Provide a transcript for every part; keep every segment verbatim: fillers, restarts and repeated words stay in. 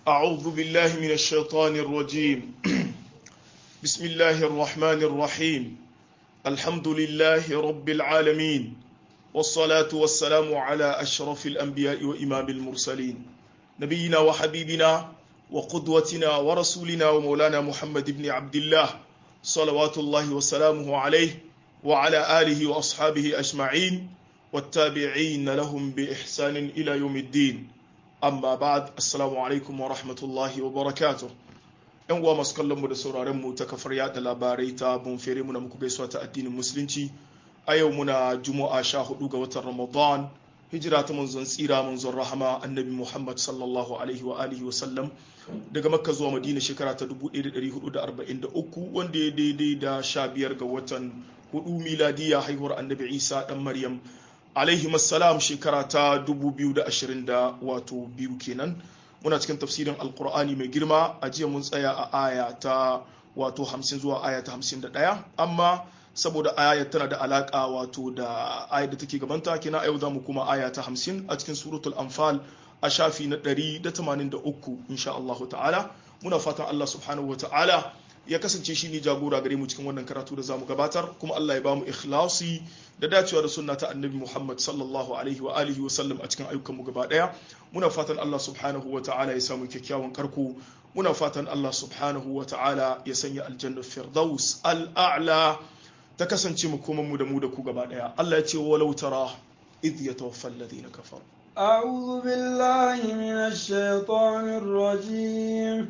أعوذ بالله من الشيطان الرجيم بسم الله الرحمن الرحيم الحمد لله رب العالمين والصلاة والسلام على أشرف الأنبياء وإمام المرسلين نبينا وحبيبنا وقدوتنا ورسولنا ومولانا محمد بن عبد الله صلوات الله وسلامه عليه وعلى آله وأصحابه أجمعين والتابعين لهم بإحسان إلى يوم الدين amma ba'd assalamu alaikum wa rahmatullahi wa barakatuh yan uwa masu kallon mu da sauraron mu ta kafar yada labarai ta Bonfere mu na muku gaisuwa ta addinin musulunci a yau muna juma'a sha hudu ga watan ramadan hijira ta manzon tsira manzon rahama annabi muhammad sallallahu alaihi wa alihi wa sallam daga makka zuwa madina shekara ta dubu ɗaya da ɗari hudu da arba'in da uku wanda ya daidai da sha biyar ga watan hudu miladiya haihuwar annabi isa dan maryam alaihi salam shekara ta dubu biyu da ashirin da wato biyu kenan muna cikin tafsirin alkur'ani mai girma a jiya mun tsaya a aya ta wato hamsin zuwa aya ta hamsin da ɗaya amma saboda aya tana da alaka wato da aya da take gabanta kina yau za mu kuma aya ta hamsin a cikin suratul anfal a shafi na ɗari da tamanin da uku insha Allah ta'ala muna fatan Allah subhanahu wa ta'ala ya kasance shi ne jagora gare mu cikin wannan karatu da zamu gabatar kuma Allah ya bamu ikhlasi da dacewa da sunna ta annabi Muhammad sallallahu alaihi wa alihi wa sallam a cikin ayyukan mu gaba daya muna fatan Allah subhanahu wa ta'ala ya samu kyakkyawan karko muna fatan Allah subhanahu wa ta'ala ya sanya aljanna firdaus al'a'la ta kasance mu kuma mu da mu da ku gaba daya Allah ya ce walau tara idh yatawaffa alladhina kafaru a'udhu billahi minash shaitanir rajim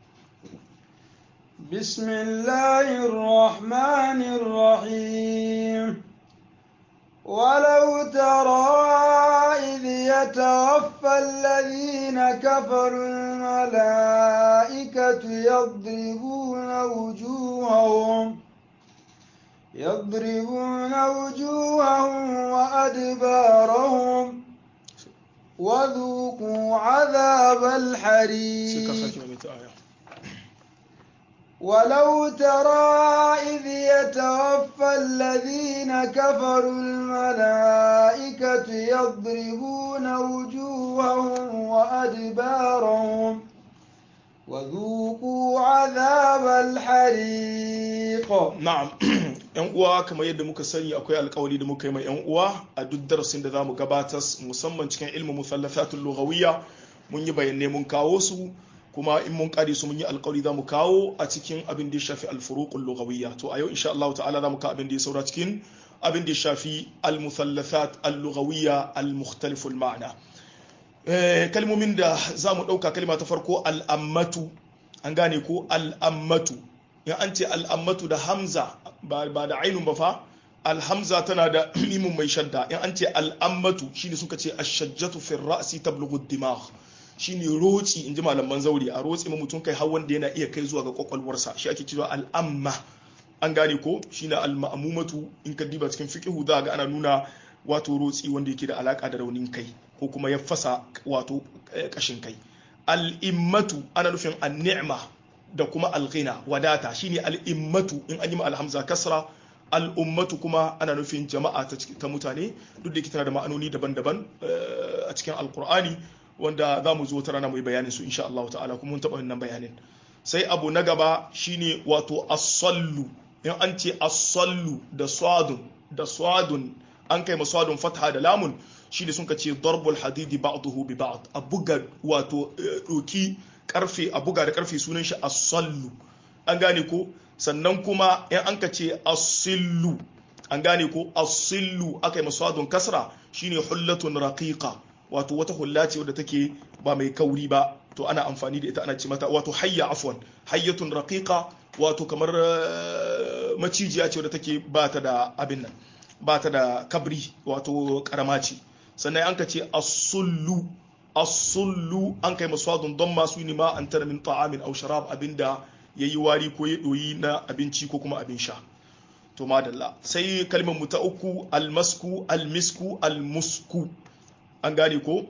بسم الله الرحمن الرحيم ولو ترى إذ يتوفى الذين كفروا الملائكة يضربون وجوههم يضربون وجوههم وأدبارهم وذوقوا عذاب الحريق ولو ترى إذ يتوفى الذين كفروا الملائكة يضربون وجوههم وأدبارهم وذوقوا عذاب الحريق نعم yan uwa kamar yadda muka sani akwai alƙawari da muka yi mai yan uwa a duk darasin da zamu gabatar musamman cikin ilmin musallafatul lughawiyya mun yi bayanai mun kawo su kuma in mun kare su mun yi alƙawari za mu kawo a cikin abin da ya shafi alfuruqul lughawiyya to a yau insha Allah ta'ala za mu kawo abin da ya saura cikin abin da ya shafi almuthallathat al-lughawiyya al-mukhtalif al-ma'na eh kalmomin da za mu dauka kalma ta farko al-ammatu an gane ko al-ammatu in an ce al-ammatu da hamza ba da ainun ba fa al-hamza tana da mimun mai shadda in an ce al-ammatu shine suka ce ash-shajjatu fi ar-ra'si tablughu ad-dimagh shine roci inji malaman zauri a rotsi ma mutum kai har wanda yana iya kai zuwa ga kwakwalwarsa shi ake cewa al'amma an gane ko shine al-ma'mumatu in ka diba cikin fiqhu za ga ana nuna wato rotsi wanda yake da alaka da raunin kai ko kuma ya fasa wato kashin kai al-immatu ana nufin an-ni'ma da kuma al-ghina wadata shine al-immatu in an yi ma al-hamza kasra al-ummatu kuma ana nufin jama'a ta mutane duk da yake tana da ma'anoni daban-daban a cikin al-qur'ani wanda za mu zo ta rana mu yi bayanin su insha Allah ta'ala kuma mun taɓa wannan bayanin sai abu na gaba shine wato as-sallu in an ce as-sallu da swadun da swadun an kai maswadun fatha da lamun shine sun ka ce darbul hadidi ba'dahu bi ba'd a buga wato doki karfe a buga da karfe sunan shi as-sallu an gane ko sannan kuma in an ka ce as-sillu an gane ko as-sillu akai maswadun kasra shine hullatun raqiqa wato wata hulla ce wadda take ba mai kauri ba to ana amfani da ita ana ce mata wato hayya afwan hayyatun raqiqa wato kamar macijiya ce wadda take ba ta da abin nan ba ta da kabri wato karama ce sannan an ka ce as-sullu as-sullu an kai maswadun don masu ne ma an tara min ta'amin aw sharab abinda yayi wari ko ya doyi na abinci ko kuma abin sha to madalla sai kalmar mu ta uku al-masku al-misku al-musku an gane ko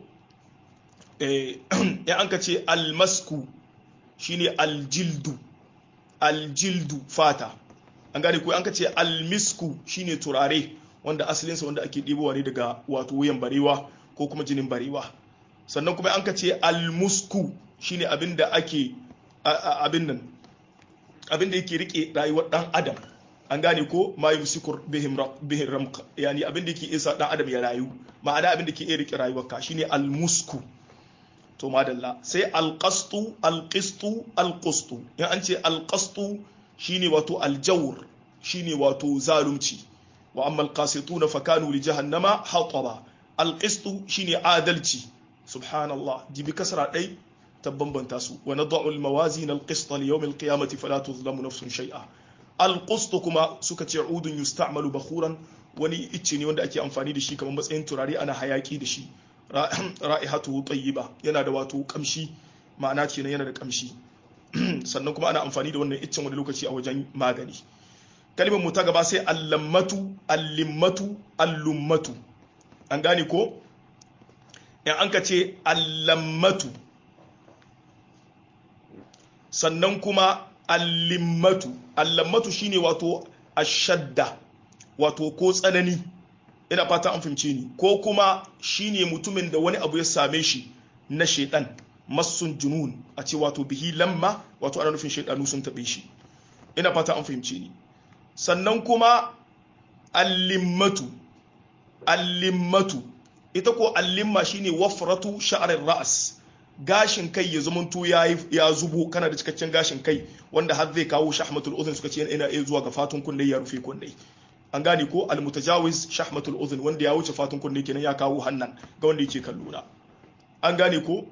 ya an ka ce almasku shine aljildu aljildu fata an gane ko an ka ce almisku shine turare wanda asalinsa wanda ake ɗibowa ne daga wato wuyan barewa ko kuma jinin barewa sannan kuma an ka ce almusku shine abin da ake abin nan abin da yake rike rayuwar dan adam an gane ko ma yumsikur bihim bihim ramq yani abin da yake isa dan adam ya rayu ma'ana abin da ke iya rike rayuwar ka shine almusku to madalla sai alqastu alqistu alqustu in an ce alqastu shine wato aljawr shine wato zalunci wa amma alqasituna fakanu li jahannama hataba alqistu shine adalci subhanallah jibi kasra dai tabbambanta su wa nad'u almawazin alqist li yawm alqiyamati fala tuzlamu nafsun shay'a alqust kuma suka ce udun yusta'malu bakhuran wani icce ne wanda ake amfani da shi kamar matsayin turare ana hayaki da shi ra'ihatu tayyiba yana da wato kamshi ma'ana ce yana da kamshi sannan kuma ana amfani da wannan iccen wani lokaci a wajen magani kalmar mu ta gaba sai allammatu allimmatu allummatu an gane ko in an ka ce allammatu sannan kuma allimmatu allammatu shine wato ashadda wato ko tsanani ina fata an fahimce ni ko kuma shine mutumin da wani abu ya same shi na shedan masun junun a ce wato bihi lamma wato ana nufin shedanu sun tabe shi ina fata an fahimce ni sannan kuma allimmatu allimmatu ita ko allimma shine wafratu sha'rir ra's gashin kai ya zumunto ya zubo kana da cikakken gashin kai wanda har zai kawo shahmatul udhun suka ce ina iya zuwa ga fatun kunne ya rufe kunne an gane ko almutajawiz shahmatul udhun wanda ya wuce fatun kunne kenan ya kawo hannan ga wanda yake kallo na an gane ko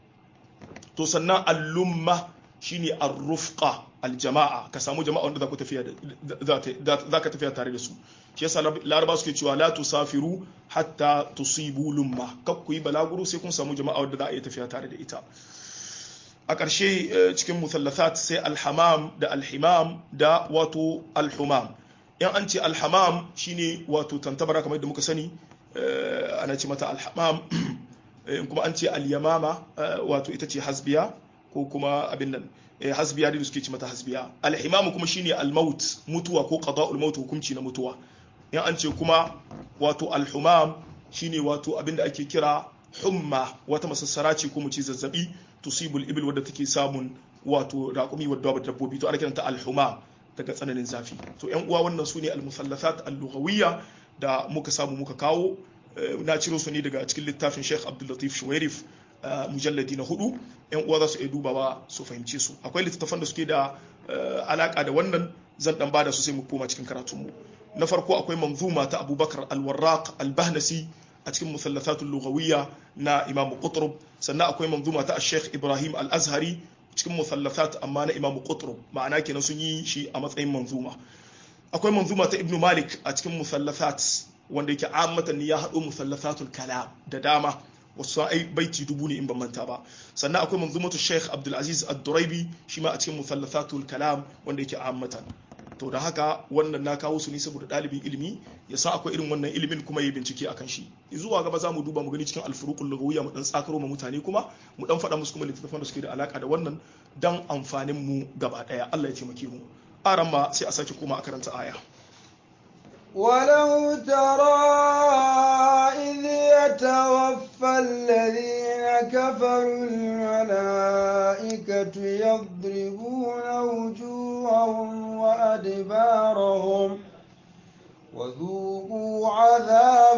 to sannan allumma shine arrufqa aljama'a ka samu jama'a wanda za ku tafiya za ka tafiya tare da su shi yasa laraba suke cewa la tusafiru hatta tusibu lumma kak ku yi balaguro sai kun samu jama'a wanda za a iya tafiya tare da ita a ƙarshe cikin musallathat sai alhamam da alhimam da wato alhumam in an ce alhamam shine wato tantabara kamar da muka sani ana ce mata alhamam kuma an ce alyamama wato ita ce hasbiya ko kuma abin nan hasbiya da suke ci mata hasbiya alhimamu kuma shine almaut mutuwa ko qada'ul maut hukunci na mutuwa in an ce kuma wato alhumam shine wato abinda ake kira humma wata masassara ce ko mu ci zazzabi tusibul ibil wadda take samun wato raqumi wadda dabbobi to ana kiranta alhumam daga tsananin zafi to yan uwa wannan sune almusallathat al-lughawiyya da muka samu muka kawo na ciro su ne daga cikin littafin Sheikh Abdul Latif Shuwairif mujalladi na hudu yan uwa za su iya dubawa su fahimce su akwai littattafan da suke da alaka da wannan zan dan bada su sai mu koma cikin karatunmu na farko akwai manzuma ta Abubakar al-Warraq al-Bahnasi a cikin musallathatul lughawiyya na Imam Qutrub sannan akwai manzuma ta Sheikh Ibrahim al-Azhari cikin musallathat amma na Imam Qutrub ma'ana kenan sun yi shi a matsayin manzuma akwai manzuma ta Ibn Malik a cikin musallathat wanda yake ammatan ya hado musallathatul kalam da dama wasu ai baiti dubu ne in ban manta ba sannan akwai manzumatu Sheikh Abdul Aziz Ad-Duraibi shi ma a cikin musallathatul kalam wanda yake ammatan to da haka wannan na kawo su ne saboda dalibin ilimi ya san akwai irin wannan ilimin kuma ya bincike akan shi zuwa gaba za mu duba mu gani cikin alfuruqul lughawiyya mu dan tsakaro ma mutane kuma mu dan faɗa musu kuma littattafan da suke da alaka da wannan dan amfanin mu gaba daya Allah ya taimake mu aran ma sai a sake koma a karanta aya ولو ترى إذ يتوفى الذين كفروا الملائكة يضربون وجوههم وأدبارهم وذوقوا عذاب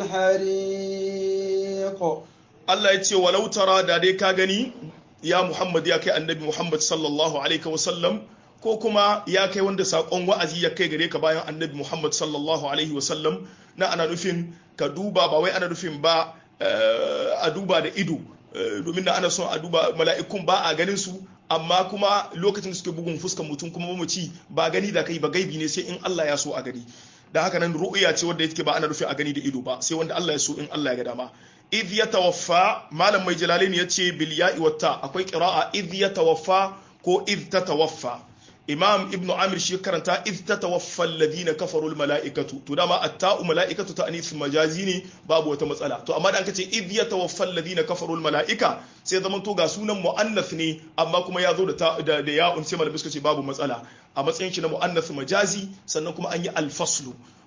الحريق الله يتي ولو ترى دادي كاغني يا محمد يا كي النبي محمد صلى الله عليه وسلم ko kuma ya kai wanda sakon wa'azi ya kai gare ka bayan annabi Muhammad sallallahu alaihi wasallam na ana nufin ka duba ba wai ana nufin ba a duba da ido domin na ana son a duba mala'ikun ba a ganin su amma kuma lokacin da suke bugun fuskan mutum kuma mamaci ba gani da kai ba gaibi ne sai in Allah ya so a gani da haka nan ru'ya ce wanda yake ba ana nufin a gani da ido ba sai wanda Allah ya so in Allah ya ga dama idh yatawaffa malam mai jalalain yace bil ya'i watta akwai qira'a idh yatawaffa ko idh tatawaffa imam ibn amir shi karanta iz tatawaffa alladhina kafaru almalaikatu to dama atta'u malaikatu ta'nis majazi ne babu wata matsala to amma dan kace iz yatawaffa alladhina kafaru almalaika sai zaman to ga sunan muannath ne amma kuma ya zo da da ya'un sai malamai suka ce babu matsala a matsayin shi na muannath majazi sannan kuma an yi alfaslu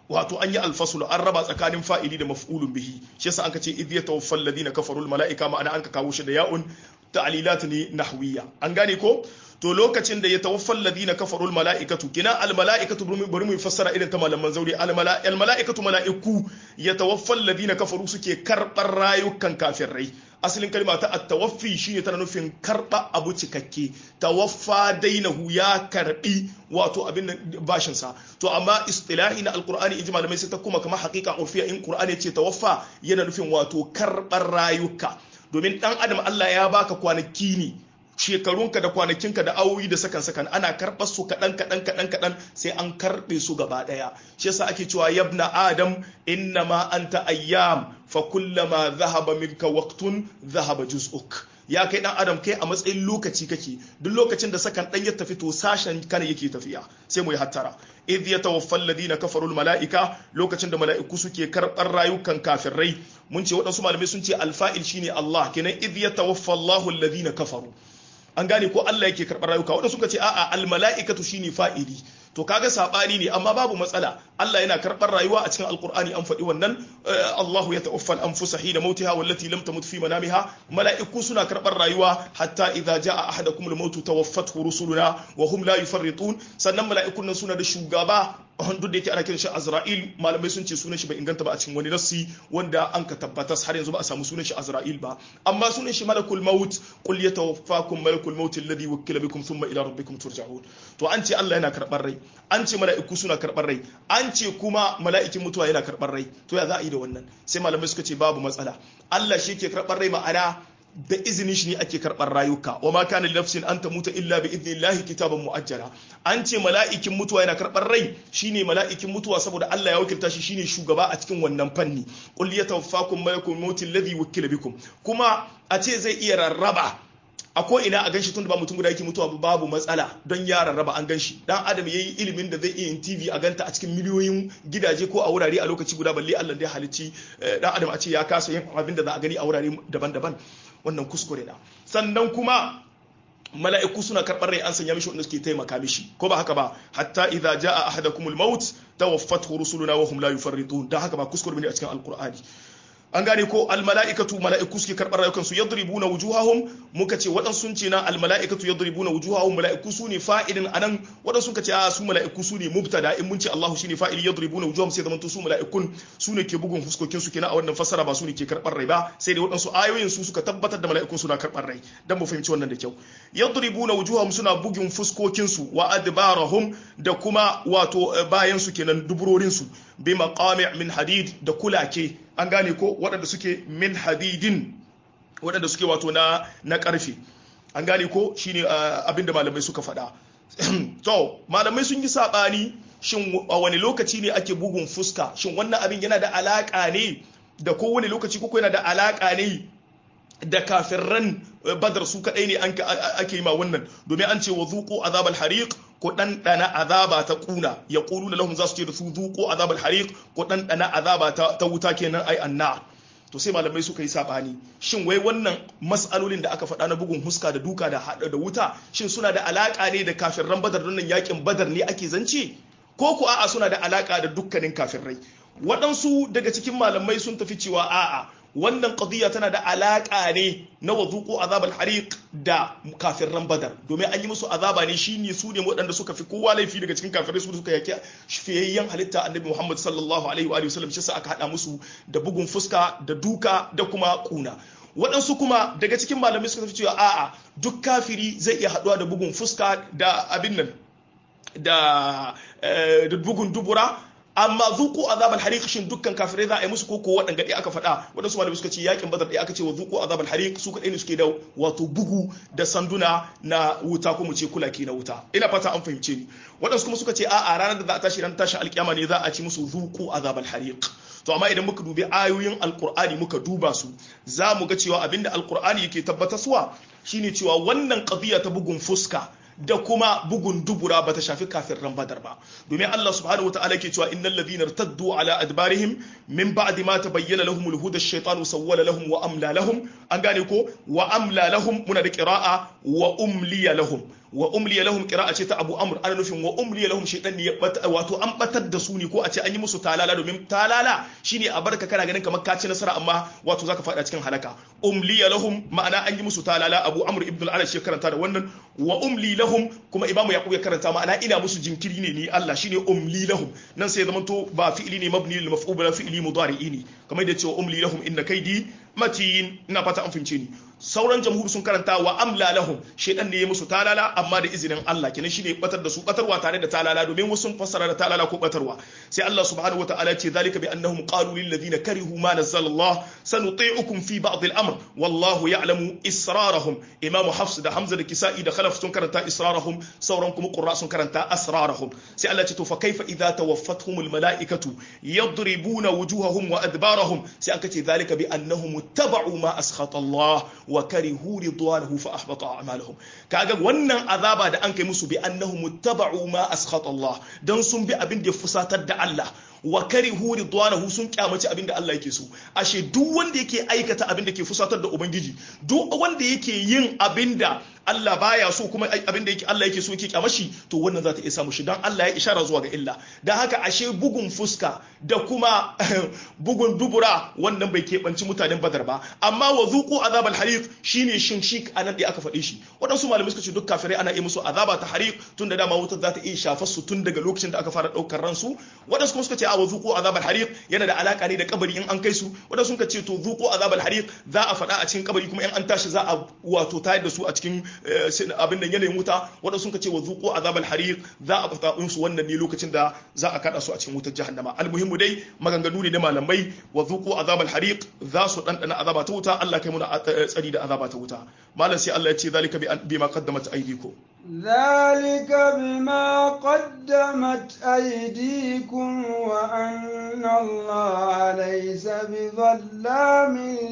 wato an yi alfasul an raba tsakanin fa'ili da maf'ulun bihi shi yasa anka ce idh yatawaffal ladina kafaru al mala'ika ma'ana anka kawo shi da ya'un ta'lilat ne nahwiya an gane ko to lokacin da yatawaffal ladina kafaru al mala'ikatu kina al mala'ikatu bari mu fassara irin ta malaman zauri al mala'ikatu mala'iku yatawaffal ladina kafaru suke karbar rayukan kafirai asalin kalma ta at-tawaffi shine tana nufin karba abu cikakke tawaffa dainahu ya karbi wato abin bashin sa to amma istilahi na alqur'ani inji malamai sai ta kuma kamar haqiqa urfiya in qur'ani ce tawaffa yana nufin wato karbar rayuka domin dan adam Allah ya baka kwanaki ne shekarunka da kwanakinka da awoyi da sakan sakan ana karɓar su kaɗan kaɗan kaɗan kaɗan sai an karɓe su gaba ɗaya shi yasa ake cewa yabna adam innama anta ayyam fa kullama dhahaba minka waqtun dhahaba juz'uk ya kai dan adam kai a matsayin lokaci kake duk lokacin da sakan dan ya tafi to sashen kana yake tafiya sai mu yi hattara idh yatawaffal ladina kafaru al malaika lokacin da mala'iku suke karɓar rayukan kafirai mun ce waɗansu malamai sun ce alfa'il shine Allah kenan idh yatawaffa Allahu alladhina kafaru an gane ko Allah yake karɓar rayuka wanda suka ce a'a almala'ikatu shine fa'ili to kaga sabani ne amma babu matsala Allah yana karɓar rayuwa a cikin alqur'ani an faɗi wannan Allahu yatawaffa al-anfusa hina mautiha wallati lam tamut fi manamiha mala'iku suna karɓar rayuwa hatta idza jaa ahadakum al-maut tawaffathu rusuluna wa hum la yufarritun sannan mala'ikun nan suna da shugaba duk da yake ana kiran shi Azra'il malamai sun ce sunan shi bai inganta ba a cikin wani nassi wanda an ka tabbatas har yanzu ba a samu sunan shi Azra'il ba amma sunan shi malakul maut qul yatawaffakum malakul maut alladhi wukkila bikum thumma ila rabbikum turja'un to an ce Allah yana karɓar rai an ce mala'iku suna karɓar rai an ce kuma mala'ikin mutuwa yana karɓar rai to ya za a yi da wannan sai malamai suka ce babu matsala Allah shi ke karɓar rai ma'ana da izinin shi ne ake karɓar rayuka wa ma kana nafsin an tamuta illa bi idnillahi kitaban muajjala an ce mala'ikin mutuwa yana karɓar rai shine mala'ikin mutuwa saboda Allah ya wakilta shi shine shugaba a cikin wannan fanni qul yatawaffakum malakul maut alladhi wukila bikum kuma a ce zai iya rarraba a ko ina a ganshi tunda ba mutum guda yake mutuwa babu matsala don ya rarraba an ganshi dan adam yayi ilimin da zai iya yin T V a ganta a cikin miliyoyin gidaje ko a wurare a lokaci guda balle Allah da ya halicci dan adam a ce ya kasa yin abin da za a gani a wurare daban-daban wannan kuskure na sannan kuma mala'iku suna karɓar rai an sanya mishi wanda suke taimaka mishi ko ba haka ba hatta idza jaa ahadakumul maut tawaffathu rusuluna wa hum la yufarritun dan haka ba kuskure ne a cikin alqur'ani an gane ko almala'ikatu mala'iku suke karɓar rayukan su yadribuna wujuhahum muka ce wadan sun ce na almala'ikatu yadribuna wujuhahum mala'iku su ne fa'ilin anan wadan sun ce a su mala'iku su ne mubtada in mun ce Allahu shine fa'ili yadribuna wujuhahum sai zaman to su mala'ikun su ne ke bugun fuskokin su kenan a wannan fasara ba su ne ke karɓar rai ba sai dai wadansu ayoyin su suka tabbatar da mala'ikun suna karɓar rai dan mu fahimci wannan da kyau yadribuna wujuhahum suna bugun fuskokin su wa adbarahum da kuma wato bayan su kenan duburorin su bi maqami' min hadid da kulake an gane ko waɗanda suke min hadidin waɗanda suke wato na na ƙarfe an gane ko shine abinda malamai suka faɗa to malamai sun yi saɓani shin a wani lokaci ne ake bugun fuska shin wannan abin yana da alaƙa ne da kowane lokaci ko yana da alaƙa ne da kafirran badar su kadai ne ake yi ma wannan domin an ce wa zuqu azabal hariq ko dan dana azaba ta kuna yaquluna lahum za su ce da su zuqu azabal hariq ko dan dana azaba ta wuta kenan ai annar to sai malamai suka yi sabani shin wai wannan mas'alolin da aka faɗa na bugun huska da duka da hada da wuta shin suna da alaka ne da kafirran badar don nan yakin badar ne ake zance ko ku a'a suna da alaka da dukkanin kafirrai waɗansu daga cikin malamai sun tafi cewa a'a wannan qadiyya tana da alaka ne na wazuqu azabal hariq da kafirran badar domin an yi musu azaba ne shine su ne waɗanda suka fi kowa laifi daga cikin kafirai su suka yake fiyayyen halitta annabi Muhammad sallallahu alaihi wa sallam shi sa aka hada musu da bugun fuska da duka da kuma kuna waɗansu kuma daga cikin malamai suka fi cewa a'a duk kafiri zai iya haɗuwa da bugun fuska da abin nan da da bugun dubura amma zuku azabal hariq shin dukkan kafirai za a yi musu koko waɗanda ɗaya aka faɗa waɗansu malamai suka ce yakin badar ɗaya aka ce wa zuku azabal hariq su kaɗai ne suke da wato bugu da sanduna na wuta ko mu ce kulaki na wuta ina fata an fahimce ni waɗansu kuma suka ce a'a ranar da za a tashi ran tashin alkiyama ne za a ci musu zuku azabal hariq to amma idan muka dubi ayoyin alqur'ani muka duba su za mu ga cewa abinda alqur'ani yake tabbatarwa shine cewa wannan qadiya ta bugun fuska da kuma bugun dubura bata shafi kafirran badar ba domin Allah subhanahu wataala yake cewa innal ladhina irtaddu ala adbarihim min ba'di ma tabayyana lahumul huda ash-shaytanu sawwala lahum wa amla lahum an gane ko wa amla lahum muna da qira'a wa umliya lahum wa umli lahum qira'a ce ta Abu Amr ana nufin wa umli lahum shaytan ne wato an batar da su ne ko a ce an yi musu talala domin talala shine a barka kana ganin kamar ka ci nasara amma wato zaka fada cikin halaka umli lahum ma'ana an yi musu talala Abu Amr ibn al-Arash ya karanta da wannan wa umli lahum kuma Imam Yaqub ya karanta ma'ana ina musu jinkiri ne ni Allah shine umli lahum nan sai zaman to ba fi'ili ne mabni lil maf'ul ba fi'ili mudari'i ne kamar da cewa umli lahum inna kaidi matin ina fata an fince ni sauran jamhur sun karanta wa amla lahum shedan ne ya musu talala amma da izinin Allah kenan shine batar da su batarwa tare da talala domin wasu sun fassara da talala ko batarwa sai Allah subhanahu wataala ce zalika bi annahum qalu lil ladina karihu ma nazzala Allah sanuti'ukum fi ba'd al amr wallahu ya'lamu israrahum Imam Hafs da Hamza da Kisa'i da Khalaf sun karanta israrahum sauran kuma qurra sun karanta asrarahum sai Allah ce to fa kaifa idza tawaffatuhum al malaikatu yadribuna wujuhahum wa adbarahum sai aka ce zalika bi annahum ittaba'u ma askhata Allah wa karihu ridwanahu fa ahbata a'malahum kaga wannan azaba da an kai musu bi annahum muttaba'u ma askhata Allah dan sun bi abin da ya fusatar da Allah wa karihu ridwanahu sun kyamaci abin da Allah yake so ashe duk wanda yake aikata abin da ke fusatar da ubangiji duk wanda yake yin abin da Allah baya so kuma abin da yake Allah yake so yake kyamashi to wannan za ta iya samu shi dan Allah ya ishara zuwa ga illa dan haka ashe bugun fuska da kuma bugun dubura wannan bai keɓanci mutanen Badar ba amma wa zuqu azabal hariq shine shinshik anan da aka faɗe shi waɗansu malamai suka ce duk kafirai ana yi musu azaba ta hariq tun da dama wutar za ta iya shafar su tun daga lokacin da aka fara ɗaukar ransu waɗansu kuma suka ce a wa zuqu azabal hariq yana da alaka ne da kabari in an kai su waɗansu suka ce to zuqu azabal hariq za a faɗa a cikin kabari kuma in an tashi za a wato tayar da su a cikin abin da yanayin wuta waɗansu suka ce wa zuqu azabal hariq za a fata su wannan ne lokacin da za a kada su a cikin wutar jahannama almuhimmu dai maganganu ne na malamai wa zuqu azabal hariq za su dandana azaba ta wuta Allah kai muna tsari da azaba ta wuta malam sai Allah ya ce zalika bima qaddamat aydikum ذلك بما قدمت أيديكم وأن الله ليس بظلام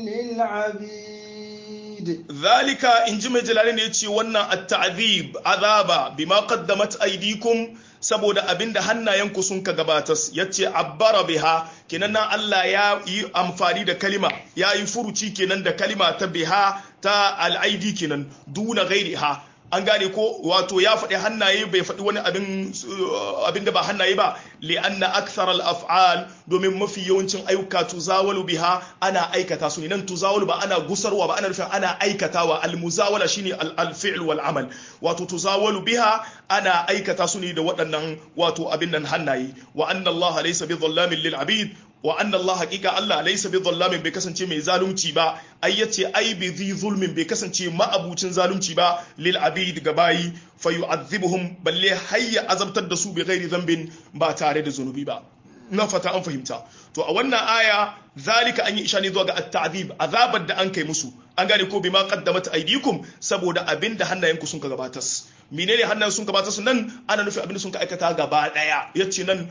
للعبيد ذلك إن جمع جلالين يتشي وانا التعذيب عذابا بما قدمت أيديكم saboda abinda hannayenku sun ka gabatas yace abbara biha kenan nan Allah ya yi amfani da kalima ya yi furuci kenan da kalima ta biha ta al'aidi kenan duna ghairiha an gane ko wato ya faɗi hannaye bai faɗi wani abin abin da ba hannaye ba li'anna akthar al-af'al domin mafi yawancin ayyuka tuzawalu biha ana aikata su ne nan tuzawalu ba ana gusarwa ba ana nufin ana aikatawa al-muzawala shine al-fi'l wal amal wato tuzawalu biha ana aikata su ne da waɗannan wato abin nan hannaye wa anna Allah laysa bi dhallamin lil abid wa anna Allah haqiqa Allah laysa bi dhallamin bai kasance mai zalunci ba ai yace ai bi dhi zulmin bai kasance ma'abucin zalunci ba lil abid ga bayi fayu'adhibuhum balle hayya azabtar da su bi ghairi dhanbin ba tare da zunubi ba na fata an fahimta to a wannan aya zalika an yi ishani zuwa ga at-ta'dhib azabar da an kai musu an gane ko bima qaddamat aydikum saboda abinda hannayenku sun ka gabatas menene hannayen sun gabata su nan ana nufi abinda sun ka aikata gaba daya yace nan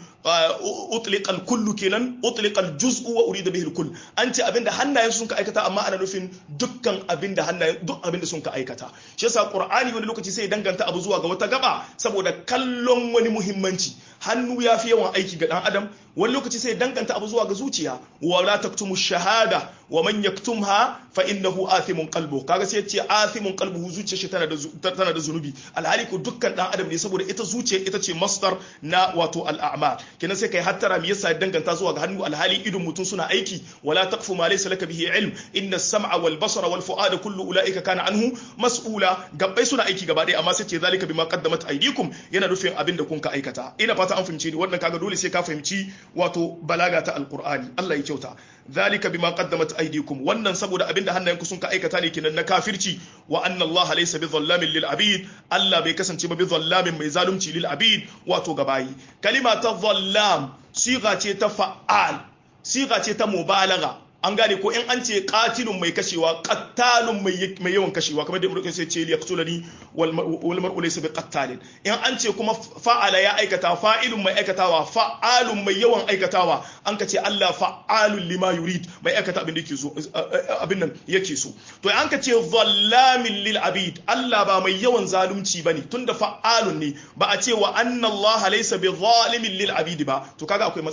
utliqal kullu kenan utliqal juz'u wa urida bihi al-kull an ce abinda hannayen sun ka aikata amma ana nufin dukkan abinda hannayen duk abinda sun ka aikata shi yasa qur'ani wani lokaci sai danganta abu zuwa ga wata gaba saboda kallon wani muhimmanci hannu yafi yawan aiki ga dan adam wani lokaci sai danganta abu zuwa ga zuciya wala taktumu shahada wa man yaktumha fa innahu athimun qalbuhu kaga sai yace athimun qalbuhu zuciyar shi tana da tana da zunubi alhali ko dukkan dan adam ne saboda ita zuciya ita ce masdar na wato al'amal kenan sai kai hattara me yasa danganta zuwa ga hannu alhali idon mutum suna aiki wala taqfu ma laysa laka bihi ilm inna as-sam'a wal basara wal fu'ada kullu ulaika kana anhu mas'ula gabbai suna aiki gaba ɗaya amma sai ce zalika bima qaddamat aydikum yana nufin abin da kun ka aikata ina fata an fahimce ni wannan kaga dole sai ka fahimci wato balaga ta alqur'ani Allah ya kyauta zalika bima qaddamat aydikum wannan saboda abinda hannayenku sun ka aikata ne kenan na kafirci wa anna Allah laysa bi dhallamin lil abid Allah bai kasance ba bi dhallamin mai zalunci lil abid wato gabayi kalima ta dhallam siga ce ta fa'al siga ce ta mubalagha an gane ko in an ce qatilun mai kashewa qattalun mai yawan kashewa kamar da mutum sai ce yaqtulani wal mar'u laysa bi qattalin in an ce kuma fa'ala ya aikata fa'ilun mai aikatawa fa'alun mai yawan aikatawa an ka ce Allah fa'alun lima yurid mai aikata abin da yake so abin nan yake so to an ka ce dhallamin lil abid Allah ba mai yawan zalunci bane tunda fa'alun ne ba a ce wa anna Allah laysa bi zalimin lil abid ba to kaga akwai matsala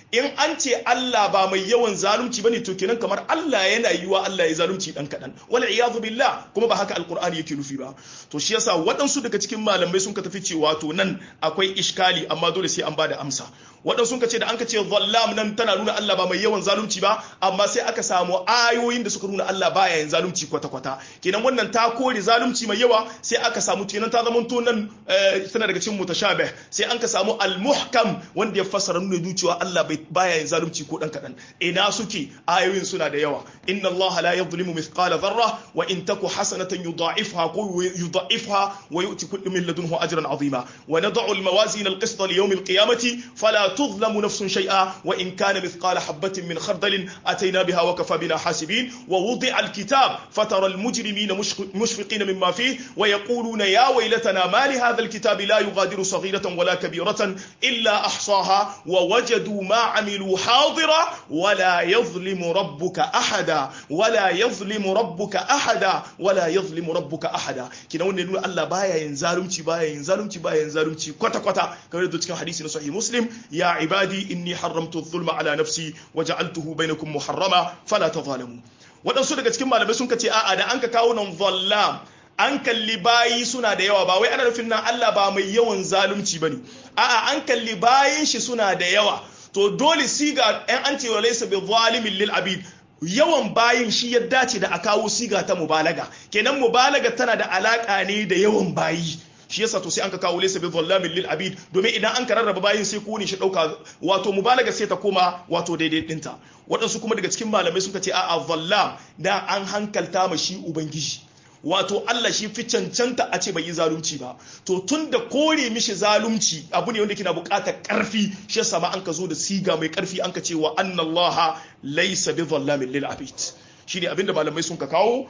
in an ce Allah ba mai yawan zalunci bane to kenan kamar Allah yana yiwa Allah ya zalunci dan kadan wal iyadu billah kuma ba haka alqur'ani yake nufi ba to shi yasa waɗansu daga cikin malamai sun ka tafi cewa to nan akwai iskali amma dole sai an bada amsa waɗansu sun ka ce da an ka ce zallam nan tana nuna Allah ba mai yawan zalunci ba amma sai aka samu ayoyin da suka nuna Allah baya yin zalunci kwata kwata kenan wannan ta kore zalunci mai yawa sai aka samu kenan ta zama to nan tana daga cikin mutashabih sai an ka samu al-muhkam wanda ya fassara nuna ducewa Allah bai baya yin zalunci ko dan kadan ina suke ayoyin suna da yawa inna Allah la yadhlimu mithqala dharra wa in taku hasanatan yudha'ifha ko yudha'ifha wa yu'ti kullu min ladunhu ajran 'azima wa nad'u al-mawazin al-qist li yawm al-qiyamati fala tudhlamu nafsun shay'a wa in kana mithqala habatin min khardalin atayna biha wa kafa bina hasibin wa wudi'a al-kitab fatara al-mujrimina mushfiqina mimma fihi wa yaquluna ya waylatana ma li hadha al-kitabi la yughadiru saghiratan wala kabiratan illa ahsaha wa wajadu ma عملوا حاضرا ولا يظلم ربك أحدا ولا يظلم ربك أحدا ولا يظلم ربك أحدا كنا نقول الله بايا ينزالمتي بايا ينزالمتي بايا ينزالمتي كوتا كوتا كما يدو تكن حديث صحيح مسلم يا عبادي إني حرمت الظلم على نفسي وجعلته بينكم محرما فلا تظالموا waɗansu daga cikin malamai sun kace a'a da an ka kawo nan zallam an kalli bayi suna da yawa ba wai ana nufin nan Allah ba mai yawan zalunci bane a'a an kalli bayin shi suna da yawa to dole siga ɗan an cewa laisa bi zalimin lil abid yawan bayin shi ya dace da a kawo siga ta mubalaga kenan mubalaga tana da alaka ne da yawan bayi shi yasa to sai an ka kawo laisa bi zallamin lil abid domin idan an ka rarraba bayin sai ko ne shi dauka wato mubalaga sai ta koma wato daidai dinta waɗansu kuma daga cikin malamai suka ce a'a zallam da an hankalta ma shi ubangiji wato Allah shi fi cancanta a ce bai yi zalunci ba to tun da kore mishi zalunci abu ne wanda kina buƙatar ƙarfi shi yasa ma an ka zo da siga mai ƙarfi an ka ce wa annallaha laysa bi zallamin lil abid shine abinda malamai sun ka kawo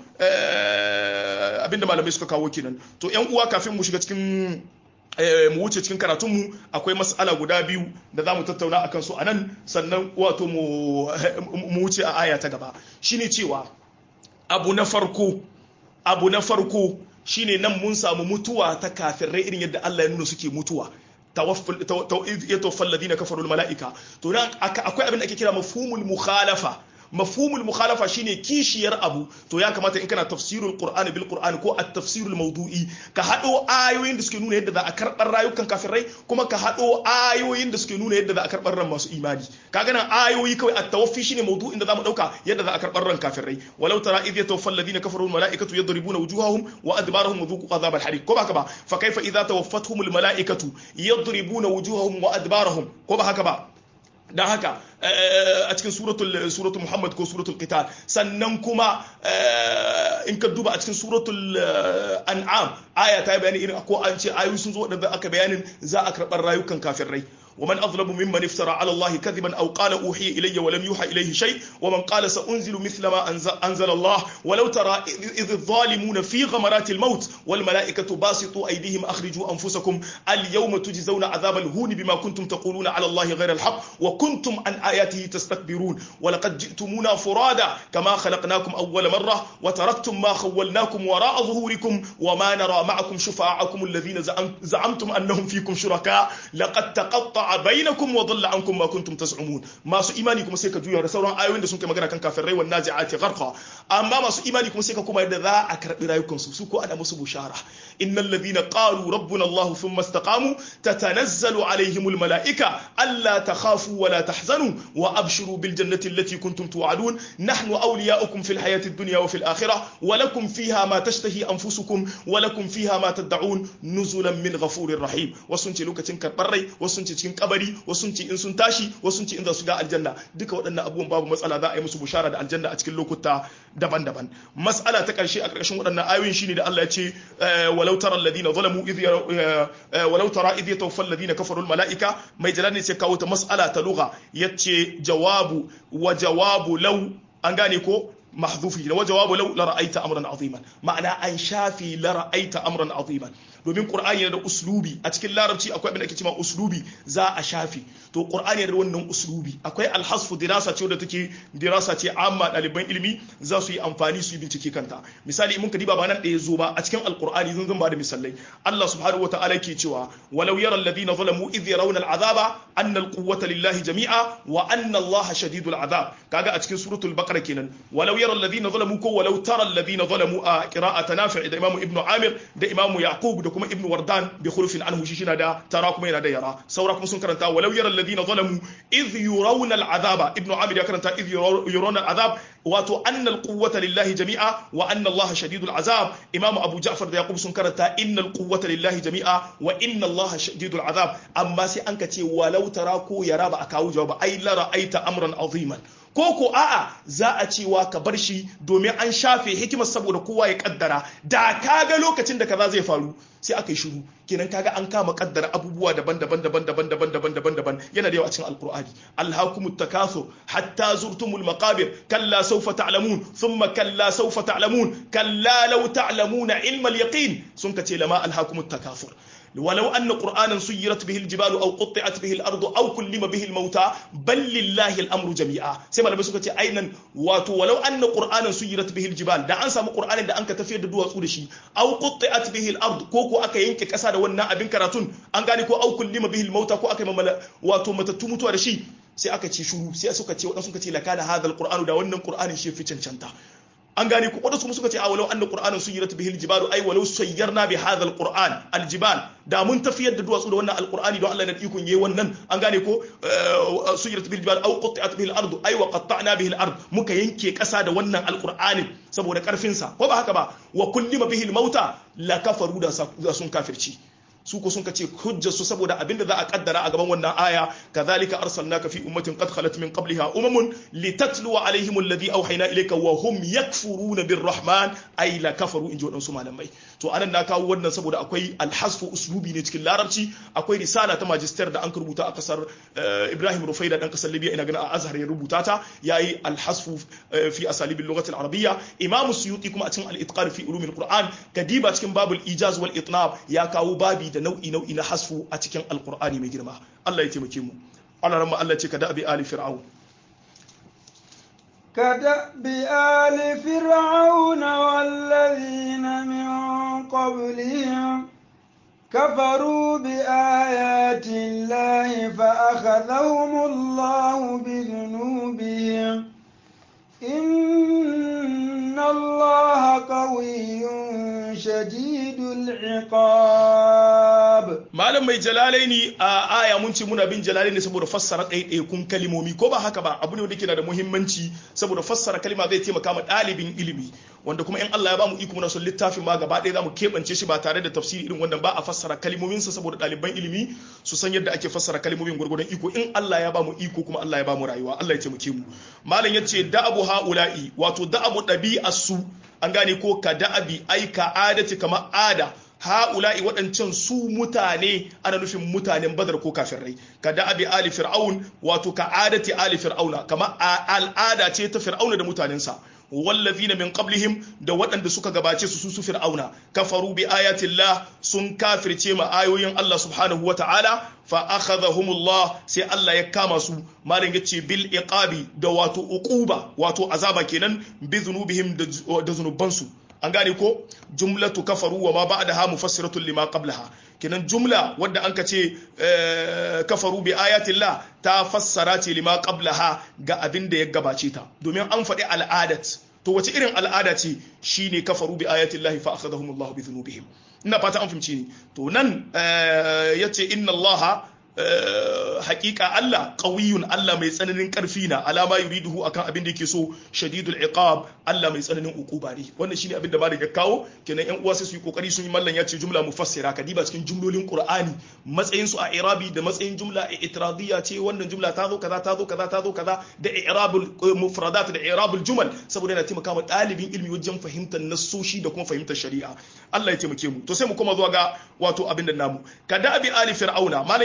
abinda malamai suka kawo kenan to ƴan uwa kafin mu shiga cikin mu wuce cikin karatunmu akwai mas'ala guda biyu da za mu tattauna akan su anan sannan wato mu wuce a aya ta gaba shine cewa abu na farko abu na farko shine nan mun samu mutuwa ta kafirai irin yadda Allah ya nuna suke mutuwa tawaffal ladina kafaru mala'ika to nan akwai abin da ake kira mafhumul mukhalafa mafhumul mukhalafa shine kishiyar abu to ya kamata in kana tafsirul qur'ani bil qur'ani ko at-tafsirul mawdu'i ka hado ayoyin da suke nuna yadda za a karbar rayukan kafirai kuma ka hado ayoyin da suke nuna yadda za a karbar ran masu imani kaga nan ayoyi kawai at-tawaffi shine mawdu'in da zamu dauka yadda za a karbar ran kafirai walau tara idh yatawaffal ladina kafaru al mala'ikatu yadribuna wujuhahum wa adbarahum dhuqu adhab al hariq ko ba haka ba fa kayfa idha tawaffatuhum al mala'ikatu yadribuna wujuhahum wa adbarahum ko ba haka ba dan haka a cikin suratul suratul Muhammad ko suratul Qital sannan kuma in ka duba a cikin suratul An'am aya ta bayani irin ko an ce ayoyi sun zo da aka bayanin za a karbar rayukan kafirai ومن أظلم ممن افترى على الله كذبا أو قال أوحي إلي ولم يوحى إليه شيء ومن قال سأنزل مثل ما أنزل الله ولو ترى إذ الظالمون في غمرات الموت والملائكة باسطوا أيديهم أخرجوا أنفسكم اليوم تجزون عذاب الهون بما كنتم تقولون على الله غير الحق وكنتم عن آياته تستكبرون ولقد جئتمونا فرادا كما خلقناكم أول مرة وتركتم ما خولناكم وراء ظهوركم وما نرى معكم شفاعكم الذين زعمتم أنهم فيكم شركاء لقد تقطع bainakum wa dhalla ankum ma kuntum taz'umun masu imani kuma sai ka juya da sauran ayoyin da sun kai magana kan kafirai wan nazi'ati gharqa amma masu imani kuma sai ka kuma yadda za a karbi rayukan su su ko ana musu bushara innal ladhina qalu rabbuna allah thumma istaqamu tatanazzalu alaihimul malaika alla takhafu wa la tahzanu wa abshiru bil jannati allati kuntum tu'adun nahnu awliya'ukum fil hayati ad-dunya wa fil akhirah wa lakum fiha ma tashtahi anfusukum wa lakum fiha ma tad'un nuzulan min ghafurir rahim wasun ce lokacin karbar rai wasun ce cikin kabari wasu ce in sun tashi wasu ce in za su ga aljanna duka waɗannan abubuwan babu matsala za a yi musu bushara da aljanna a cikin lokuta daban-daban mas'ala ta ƙarshe a ƙarshen waɗannan ayoyin shine da Allah ya ce walau tara alladhina zalamu idh walau tara idh yatawaffal alladhina kafaru almalaika mai jalal ce kawo ta mas'ala ta lugha yace jawabu wa jawabu law an gane ko mahdhufi wa jawabu law la ra'aita amran aziman ma'ana an shafi la ra'aita amran aziman domin qur'ani yana da uslubi a cikin larabci akwai abin da ake cewa uslubi za a shafi to qur'ani yana da wannan uslubi akwai alhasfu dirasa ce wadda take dirasa ce amma daliban ilimi za su yi amfani su yi bincike kanta misali mun kadiba ba nan da yazo ba a cikin alqur'ani zan zan ba da misalai Allah subhanahu wataala yake cewa walau yara alladhina zalamu idh yarawna al'azaba anna alquwwata lillahi jami'a wa anna allaha shadidul azab kaga a cikin suratul baqara kenan walau yara alladhina zalamu ko walau tara alladhina zalamu a qira'at nafi' da imamu ibnu amir da imamu yaqub da kuma ibnu wardan bi khulufin anhu shi shina da tara kuma yana da yara saura kuma sun karanta walau yara alladhina zalamu idh yurawna al'azaba ibnu amir ya karanta idh yurawna al'azab wato anna alquwwata lillahi jami'a wa anna allaha shadidul azab imamu abu ja'far da yaqub sun karanta innal quwwata lillahi jami'a wa inna allaha shadidul azab amma sai an ka ce walau tara ko yara ba a kawo jawaba ai la ra'aita amran aziman ko ko a'a za a cewa ka bar shi domin an shafe hikimar saboda kowa ya kaddara da kaga lokacin da kaza zai faru sai aka yi shiru kenan kaga an kama kaddara abubuwa daban-daban daban-daban daban-daban daban-daban yana da yawa a cikin alqur'ani alhaakumut takathur hatta zurtumul maqabir kalla sawfa ta'lamun thumma kalla sawfa ta'lamun kalla law ta'lamuna ilmal yaqin sun kace lama alhaakumut takathur ولو أن قرآنا سيرت به الجبال أو قطعت به الأرض أو كلم به الموتى بل لله الأمر جميعا سيما لما سكتي أيضا ولو أن قرآنا سيرت به الجبال دا أنسى قرآنا دا أنك تفيد دوا سورشي أو قطعت به الأرض كوكو أكا ينك كساد ونا أبن كراتون أنغاني كو أو كلم به الموتى كو أكا مملا واتو متتموتو ورشي سي أكا تي شروع سي أسوكا تي ودنسوكا تي لكان هذا القرآن دا ونن قرآن شي في چنچنتا an gane ku wadansu kuma suka ce a walau anna qur'anan suyirat bihil jibalu ay walau sayyarna bi hadha alquran aljibal da mun tafiyar da duwatsu da wannan alqur'ani don Allah na ikon yayi wannan an gane ko suyirat bihil jibal aw qutti'at bihil ardu ay wa qatta'na bihil ard muka yanke kasa da wannan alqur'anin saboda karfin sa ko ba haka ba wa kullima bihil mauta la kafaru da sun kafirci su ko sun kace hujjar su saboda abinda za a kaddara a gaban wannan aya kadhalika arsalnaka fi ummatin qad khalat min qabliha umamun litatlu alaihim alladhi awhayna ilayka wa hum yakfuruna birrahman ay la kafaru inji wadansu malamai to anan na kawo wannan saboda akwai alhasfu uslubi ne cikin larabci akwai risala ta magister da an rubuta a kasar Ibrahim Rufaida dan kasar Libya ina ganin a Azhar ya rubuta ta yayi alhasfu fi asalib al-lughah al-arabiyya Imam Suyuti kuma a cikin al-itqan fi ulum al-Qur'an kadiba cikin babul ijaz wal itnab ya kawo babi da nau'i nau'i na hasfu a cikin alqur'ani mai girma Allah ya taimake mu Allah ramma Allah ce kada bi ali fir'aun kada bi ali fir'aun wallazina min qablihim كفروا بآيات الله فأخذهم الله بذنوبهم إن الله قوي شديد العقاب malam mai jalalaini a aya mun ce muna bin jalalaini saboda fassara ɗaiɗaikun kalimomi ko ba haka ba abu ne wanda ke da muhimmanci saboda fassara kalima zai taimaka ma ɗalibin ilimi wanda kuma in Allah ya bamu iko muna son littafin ma gaba ɗaya zamu keɓance shi ba tare da tafsiri irin wannan ba a fassara kalimomin sa saboda ɗaliban ilimi su san yadda ake fassara kalimomin gurgurdan iko in Allah ya bamu iko kuma Allah ya bamu rayuwa Allah ya taimake mu malam yace da'abu haula'i wato da'abu ɗabi'asu an gane ko ka da'abi ai ka adati kamar ada ha'ula'i waɗancan su mutane ana nufin mutanen badar ko kafirai ka da'abi ali fir'aun wato ka adati ali fir'auna kama al'ada ce ta fir'auna da mutanensa wallazina min qablihim da waɗanda suka gabace su su fir'auna kafaru bi ayatillah sun kafirce ma ayoyin Allah subhanahu wata'ala fa akhadhahumullah sai Allah ya kama su malin yace bil iqabi da wato uquba wato azaba kenan bi dhunubihim da zunubansu an gane ko jumlatu kafaru wa ma ba'daha mufassiratun lima qablaha kenan jumla wadda anka ce kafaru bi ayatillah ta fassara ce lima qablaha ga abin da ya gabace ta domin an faɗi al'adat to wace irin al'ada ce shine kafaru bi ayatillah fa akhadhahumullahu bi dhunubihim ina fata an fahimci ni to nan yace inna allaha hakika Allah qawiyun Allah mai tsananin karfi na alama yuriduhu akan abin da yake so shadidul iqab Allah mai tsananin ukuba ne wannan shine abin da malik ya kawo kenan yan uwa sai su yi kokari sun yi mallan ya ce jumla mufassira kadiba cikin jumlolin qur'ani matsayin su a irabi da matsayin jumla i'tiradiyya ce wannan jumla ta zo kaza ta zo kaza ta zo kaza da i'rabul mufradat da i'rabul jumal saboda yana taimaka wa dalibin ilmi wajen fahimtar nassoshi da kuma fahimtar shari'a Allah ya taimake mu to sai mu koma zuwa ga wato abin da namu kada abi ali fir'auna mallan ya kaddara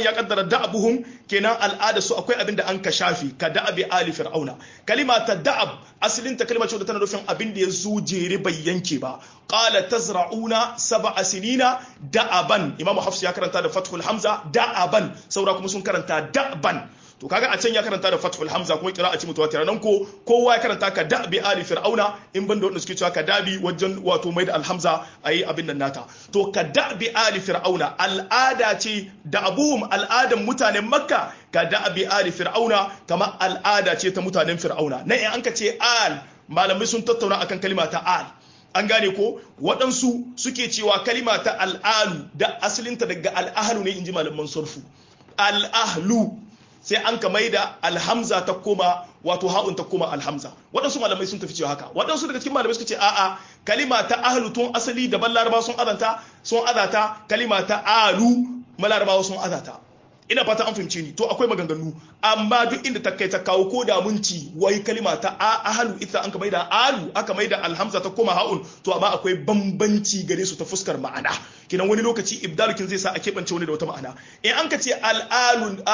da'abuhum kenan al'ada su akwai abin da an ka shafi ka da'abi ali fir'auna kalima ta da'ab asalin ta kalma ce da tana nufin abin da ya zo jere bai yanke ba qala tazra'una sab'a sinina da'aban imamu hafs ya karanta da fathul hamza da'aban saura kuma sun karanta da'ban to kaga a can ya karanta da fathul hamza kuma kira a ci mutawatir nan ko kowa ya karanta ka da'bi ali fir'auna in banda wanda suke cewa ka dabi wajen wato mai da alhamza ayi abin nan nata to ka da'bi ali fir'auna al'ada ce da abuhum al'adan mutanen makka ka da'bi ali fir'auna kama al'ada ce ta mutanen fir'auna nan in an ka ce al malamai sun tattauna akan kalima ta al an gane ko waɗansu suke cewa kalima ta al'alu da asalinta daga al'ahlu ne inji malaman sarfu al'ahlu sai an ka maida alhamza ta koma wato ha'un ta koma alhamza waɗansu malamai sun tafi cewa haka waɗansu daga cikin malamai suka ce a'a kalima ta ahlu tun asali daban larabawa sun azanta sun azata kalima ta alu malarabawa sun azata ina fata an fahimce ni to akwai maganganu amma duk inda ta kai ta kawo ko da munci wai kalima ta ahlu ita an ka maida alu aka maida alhamza ta koma ha'un to amma akwai bambanci gare su ta fuskar ma'ana kinan wani lokaci ibdalukin zai sa a keɓance wani da wata ma'ana in an ka ce al'alul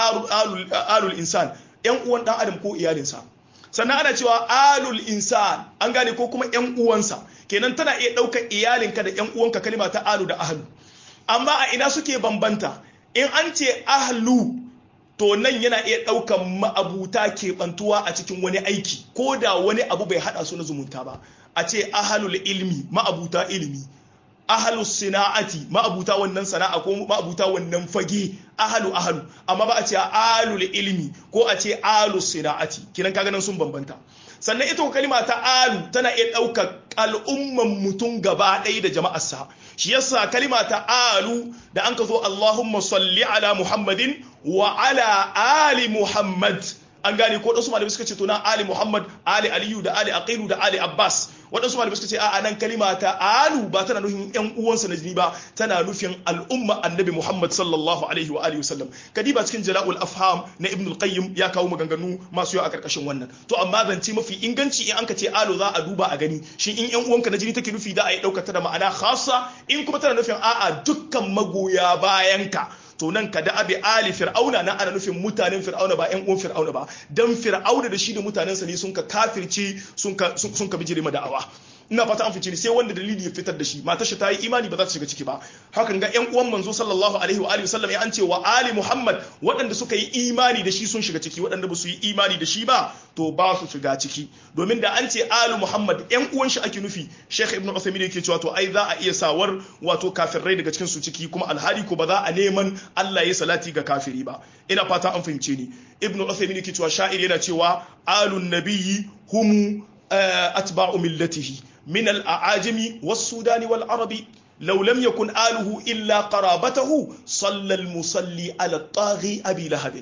alul insan yan uwan dan adam ko iyalinsa sannan ana cewa alul insan an gane ko kuma yan uwansa kenan tana iya ɗaukar iyalinka da yan uwanka kalima ta alu da ahlu amma a ina suke bambanta in an ce ahlu to nan yana iya ɗaukan ma'abuta keɓantuwa a cikin wani aiki ko da wani abu bai haɗa su na zumunta ba a ce ahalul ilmi ma'abuta ilimi ahalus sina'ati ma'abuta wannan sana'a ko ma'abuta wannan fage ahalu ahalu amma ba a ce alul ilmi ko a ce alus sina'ati kinan kaga nan sun bambanta sannan ita kalima ta alu tana iya ɗaukar al'umman mutum gaba ɗaya da jama'arsa shi yasa kalima ta alu da an ka zo Allahumma salli ala Muhammadin wa ala ali Muhammad an gane ko wadansu malamai suka ce to na ali Muhammad ali Aliyu da ali Aqilu da ali Abbas wadansu malamai suka ce a nan kalima ta alu ba tana nufin yan uwansa na jini ba tana nufin al'umma annabi Muhammad sallallahu alaihi wa alihi wasallam kadiba cikin jala'ul afham na Ibn al-Qayyim ya kawo maganganu masu yawa a karkashin wannan to amma zance mafi inganci in an ka ce alu za a duba a gani shin in yan uwanka na jini take nufi da a yi daukar ta da ma'ana khassa in kuma tana nufin a'a dukkan magoya bayanka to nan ka da abi ali fir'auna nan ana nufin mutanen fir'auna ba ƴan uwan fir'auna ba dan fir'auna da shi da mutanensa ne sun ka kafirci sun ka sun ka bijire ma da'awa ina fata an fice ne sai wanda dalili ya fitar da shi matar shi ta yi imani ba za ta shiga ciki ba hakan ga ƴan uwan manzo sallallahu alaihi wa alihi wasallam ya an ce wa ali muhammad waɗanda suka yi imani da shi sun shiga ciki waɗanda ba su yi imani da shi ba to ba su shiga ciki domin da an ce ali muhammad ƴan uwan shi ake nufi sheikh ibnu usaymin yake cewa to ai za a iya sawar wato kafirai daga cikin su ciki kuma alhali ko ba za a neman Allah ya salati ga kafiri ba ina fata an fahimce ni ibnu usaymin yake cewa sha'ir yana cewa alun nabiyyi hum atba'u millatihi من الأعاجم والسودان والعربي لو لم يكن آله إلا قرابته صلى المصلي على الطاغي أبي لهب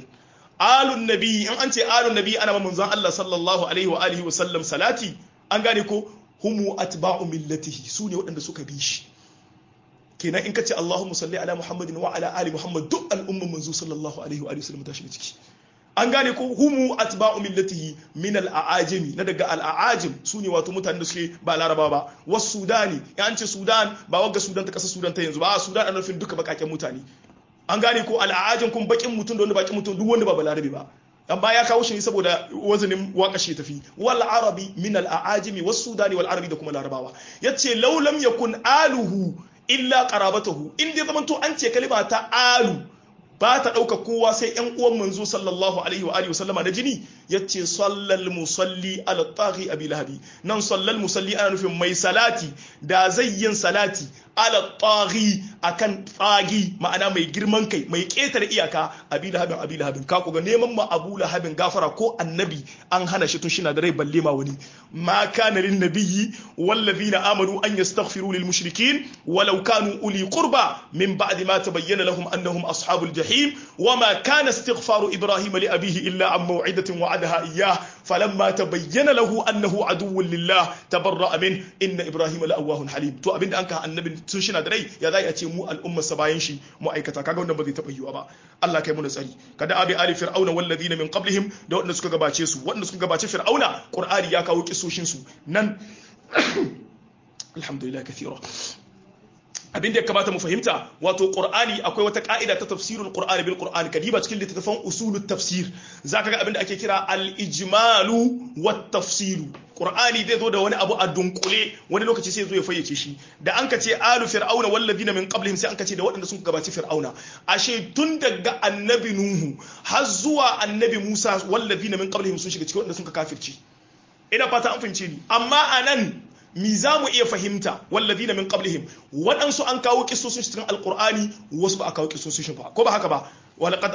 آل النبي إن أنت آل النبي أنا من زان الله صلى الله عليه وآله وسلم صلاتي أنغانيكو هم أتباع ملته سوني وأن سوك بيش كنا إن كنت اللهم صل على محمد وعلى آل محمد دؤ الأمة منزو صلى الله عليه وآله وسلم تاشمتك an gane ko humu atba'u millatihi min al-a'ajimi na daga al-a'ajim sune wato mutanen da suke ba laraba ba was sudani ya an ce sudan ba wagga sudan ta kasar sudan ta yanzu ba sudan ana nufin duka bakaken mutane an gane ko al-a'ajim kun bakin mutum da wanda bakin mutum duk wanda ba balarabi ba amma ya kawo shi ne saboda wazanin waka shi tafi wal arabi min al-a'ajimi was sudani wal arabi da kuma larabawa yace law lam yakun aluhu illa qarabatuhu in dai zamanto an ce kalima ta alu ba ta ɗauka kowa sai ‘yan uwan manzo sallallahu alaihi wa alihi wasallama na jini ya ce sallal musalli ala taghi abi lahabi nan sallal musalli ana nufin mai salati da zai yin salati ala taghi akan tsagi ma'ana mai girman kai mai ƙetare iyaka abi lahabin abi lahabin ka ku ga neman ma abu lahabin gafara ko annabi an hana shi tun shina da rai balle ma wani ma kana lin nabiyyi wallazina amanu an yastaghfiru lil mushrikin walau kanu uli qurba min ba'di ma tabayyana lahum annahum ashabul jahim وما كان استغفار إبراهيم لأبيه إلا عن موعدة وعدها إياه فلما تبين له أنه عدو لله تبرأ منه إن إبراهيم لأواه حليم تو أبين أنك النبي تنشنا دري يا ذا يأتي مو الأمة سباينشي مو أيكتا كاغو نبذي تبيو أبا الله كي منسألي كدا أبي آل فرعون والذين من قبلهم دو نسكو غباتيسو ونسكو غباتي فرعون قرآن ياكاو كسوشنسو نن الحمد لله كثيرا abin da ya kamata mu fahimta wato qur'ani akwai wata ka'ida ta tafsirul qur'ani bil qur'ani kadiba cikin littattafan usulut tafsir zaka ga abin da ake kira al ijmalu wat tafsilu qur'ani zai zo da wani abu a dunkule wani lokaci sai zo ya fayyace shi da an ka ce alu fir'auna wal ladina min qablihim sai an ka ce da waɗanda sun gabaci fir'auna ashe tun daga annabi nuhu har zuwa annabi musa wal ladina min qablihim sun shiga cikin waɗanda sun ka kafirci ina fata an fahimce ni amma anan mi za mu iya fahimta walladina min qablihim waɗansu an kawo kissosin cikin alqur'ani wasu ba a kawo kissosin shi ba ko ba haka ba walaqad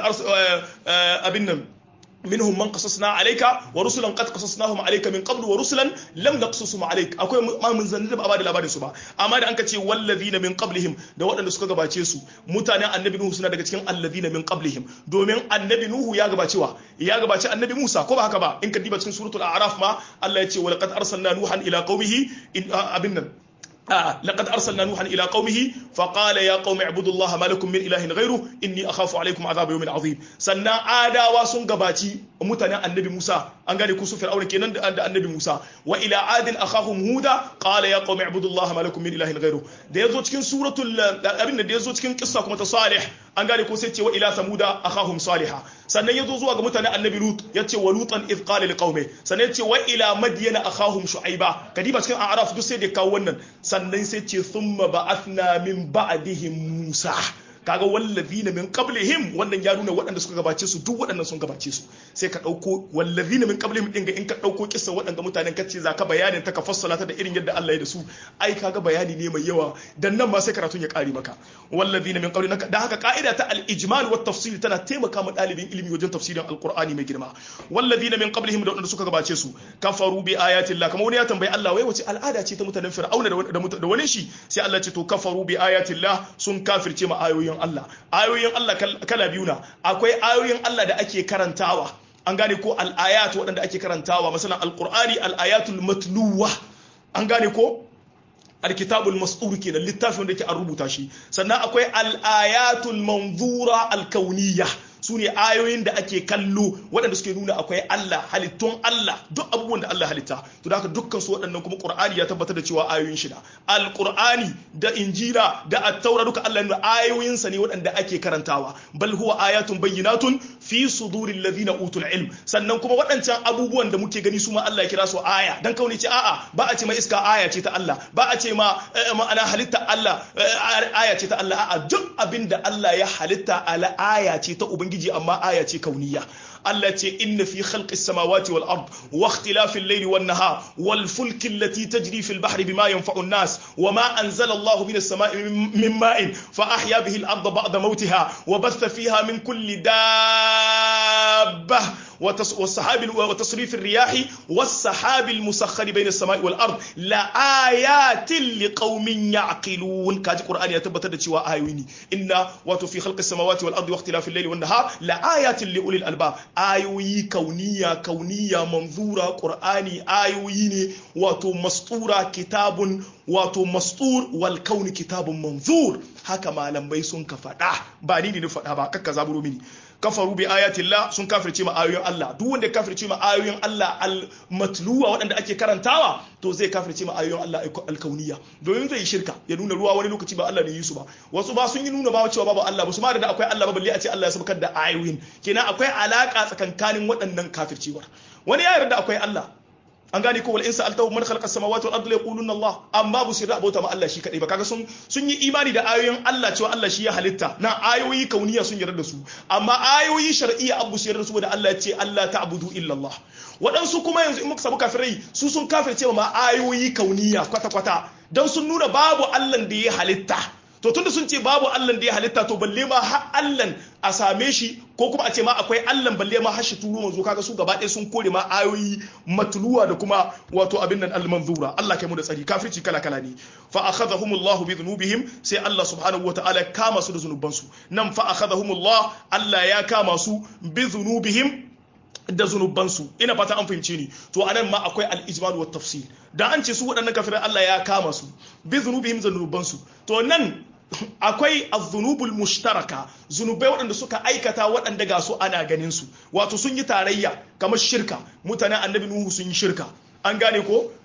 abin nan منهم من قصصنا عليك ورسلا قد قصصناهم عليك من قبل ورسلا لم نقصصهم عليك akwai ma mun zanni da ba da labarin su ba amma da anka ce wallazina min qablihim da waɗanda suka gabace su mutanen annabi nuhu suna daga cikin allazina min qablihim domin annabi nuhu ya gabacewa ya gabace annabi musa ko ba haka ba in ka diba cikin suratul a'raf ma Allah ya ce wa laqad arsalna nuhan ila qaumihi abin nan آه. لقد أرسلنا نوحا إلى قومه فقال يا قوم اعبدوا الله ما لكم من إله غيره إني أخاف عليكم عذاب يوم عظيم سنة آدا واسون قباتي متنا النبي موسى أنقال يكسو فرعون كينان النبي موسى وإلى عاد أخاهم هودا قال يا قوم اعبدوا الله ما لكم من إله غيره ده يزو تكين سورة الأبن ده يزو تكين قصة كما صالح أنقال يكون سيتي وإلى ثمود أخاهم صالحا سنة يزو زوا متنا النبي لوط يتي ولوطا إذ قال لقومه سنة يتي وإلى مدين أخاهم شعيبا كديبا تكين أعراف دو سيدي كاونا sannan sai ce thumma ba'athna min ba'dihim Musa kaga wallazina min qablihim wannan ya nuna waɗanda suka gabace su duk waɗannan sun gabace su sai ka dauko wallazina min qablihim din ga in ka dauko kissa waɗanda mutanen kace zaka bayanin ta ka fassala ta da irin yadda Allah ya da su ai kaga bayani ne mai yawa dan nan ma sai karatun ya kare maka wallazina min qablihim da haka ka'ida ta al-ijmal wa tafsil tana taimaka ma dalibin ilimi wajen tafsirin alqur'ani mai girma wallazina min qablihim da waɗanda suka gabace su kafaru bi ayati Allah kamar wani ya tambayi Allah wai wace al'ada ce ta mutanen fir'auna da wani shi sai Allah ce to kafaru bi ayati Allah sun kafirce ma ayoyin Allah ayoyin Allah kala biyu na akwai ayoyin Allah da ake karantawa an gane ko al-ayat waɗanda ake karantawa misalan al-Qur'ani al-ayatul matluwa an gane ko al-kitabul mastur kenan littafin da yake an rubuta shi sannan akwai al-ayatul manzura al-kauniyya sune ayoyin da ake kallo waɗanda suke nuna akwai Allah halittun Allah duk abubuwan da Allah halitta to da haka dukkan su waɗannan kuma Qur'ani ya tabbatar da cewa ayoyin shi da Al-Qur'ani da Injila da At-Taura duka Allah nuna ayoyin sa ne waɗanda ake karantawa bal huwa ayatun bayyinatun fi suduril ladina utul ilm sannan kuma waɗancan abubuwan da muke gani su ma Allah ya kira su aya dan kauni ce a'a ba a ce ma iska aya ce ta Allah ba a ce ma ma'ana halitta Allah aya ce ta Allah a'a duk abinda Allah ya halitta ala aya ce ta ubangiji amma aya ce kauniya Allah ce inna fi khalqis samawati wal ard wa ikhtilafil layli wan nahar wal fulki allati tajri fil bahri bima yanfa'u an-nas wama anzala Allahu minas sama'i min ma'in fa ahya bihi al arda ba'da mawtiha wa batha fiha min kulli dabbah والسحاب وتصريف الرياح والسحاب المسخر بين السماء والارض لآيات لقوم يعقلون كاجي قرآن ya tabbatar da cewa ayoyi ne inna wato fi khalqis samawati wal ardi wa ikhtilafil layli wan nahar laayatin li ulil albab ayoyi kauniya kauniya manzura qur'ani ayoyi ne wato mastura kitabun wato mastur wal kauni kitabun manzur haka malamai sun ka fada ba ni ne ni fada ba kakka zaburo mini kafaru bi ayatillah sun kafirce ma ayoyin Allah duk wanda kafirce ma ayoyin Allah al-matluwa waɗanda ake karantawa to zai kafirce ma ayoyin Allah al-kauniyya domin zai shirka ya nuna ruwa wani lokaci ba Allah ne yi su ba wasu ba sun yi nuna ba cewa babu Allah ba su ma da akwai Allah ba balle a ce Allah ya sabkar da ayoyin kenan akwai alaka tsakankanin waɗannan kafircewar wani ya yarda akwai Allah an gane ko wal insa altahu man khalaqa samawati wal ardi yaquluna Allah amma bu sirra abota ma Allah shi kadai ba kaga sun sun yi imani da ayoyin Allah cewa Allah shi ya halitta na ayoyi kauniya sun yarda da su amma ayoyi shar'iyya abu su yarda da su da Allah ya ce Allah ta'budu illa Allah waɗansu kuma yanzu in muka samu kafirai su sun kafirce ma ayoyi kauniya kwata kwata dan sun nuna babu Allah da ya halitta to tunda sun ce babu Allah da ya halitta to balle ma har Allah a same shi ko kuma a ce ma akwai Allah balle ma har shi turo manzo kaga su gaba ɗaya sun kore ma ayoyi matluwa da kuma wato abin nan al-manzura Allah kai mu da tsari kafirci kala kala ne fa akhadhahumullahu bi dhunubihim sai Allah subhanahu wataala ya kama su da zunubansu nan fa akhadhahumullah Allah ya kama su bi dhunubihim da zunubansu ina fata an fahimce ni to anan ma akwai al-ijmal wa tafsil da an ce su waɗannan kafirai Allah ya kama su bi dhunubihim da zunubansu to nan akwai az-zunubul mushtaraka zunubai waɗanda suka aikata waɗanda ga su ana ganin su wato sun yi tarayya kamar shirka mutanen annabi nuhu sun yi shirka an gane ko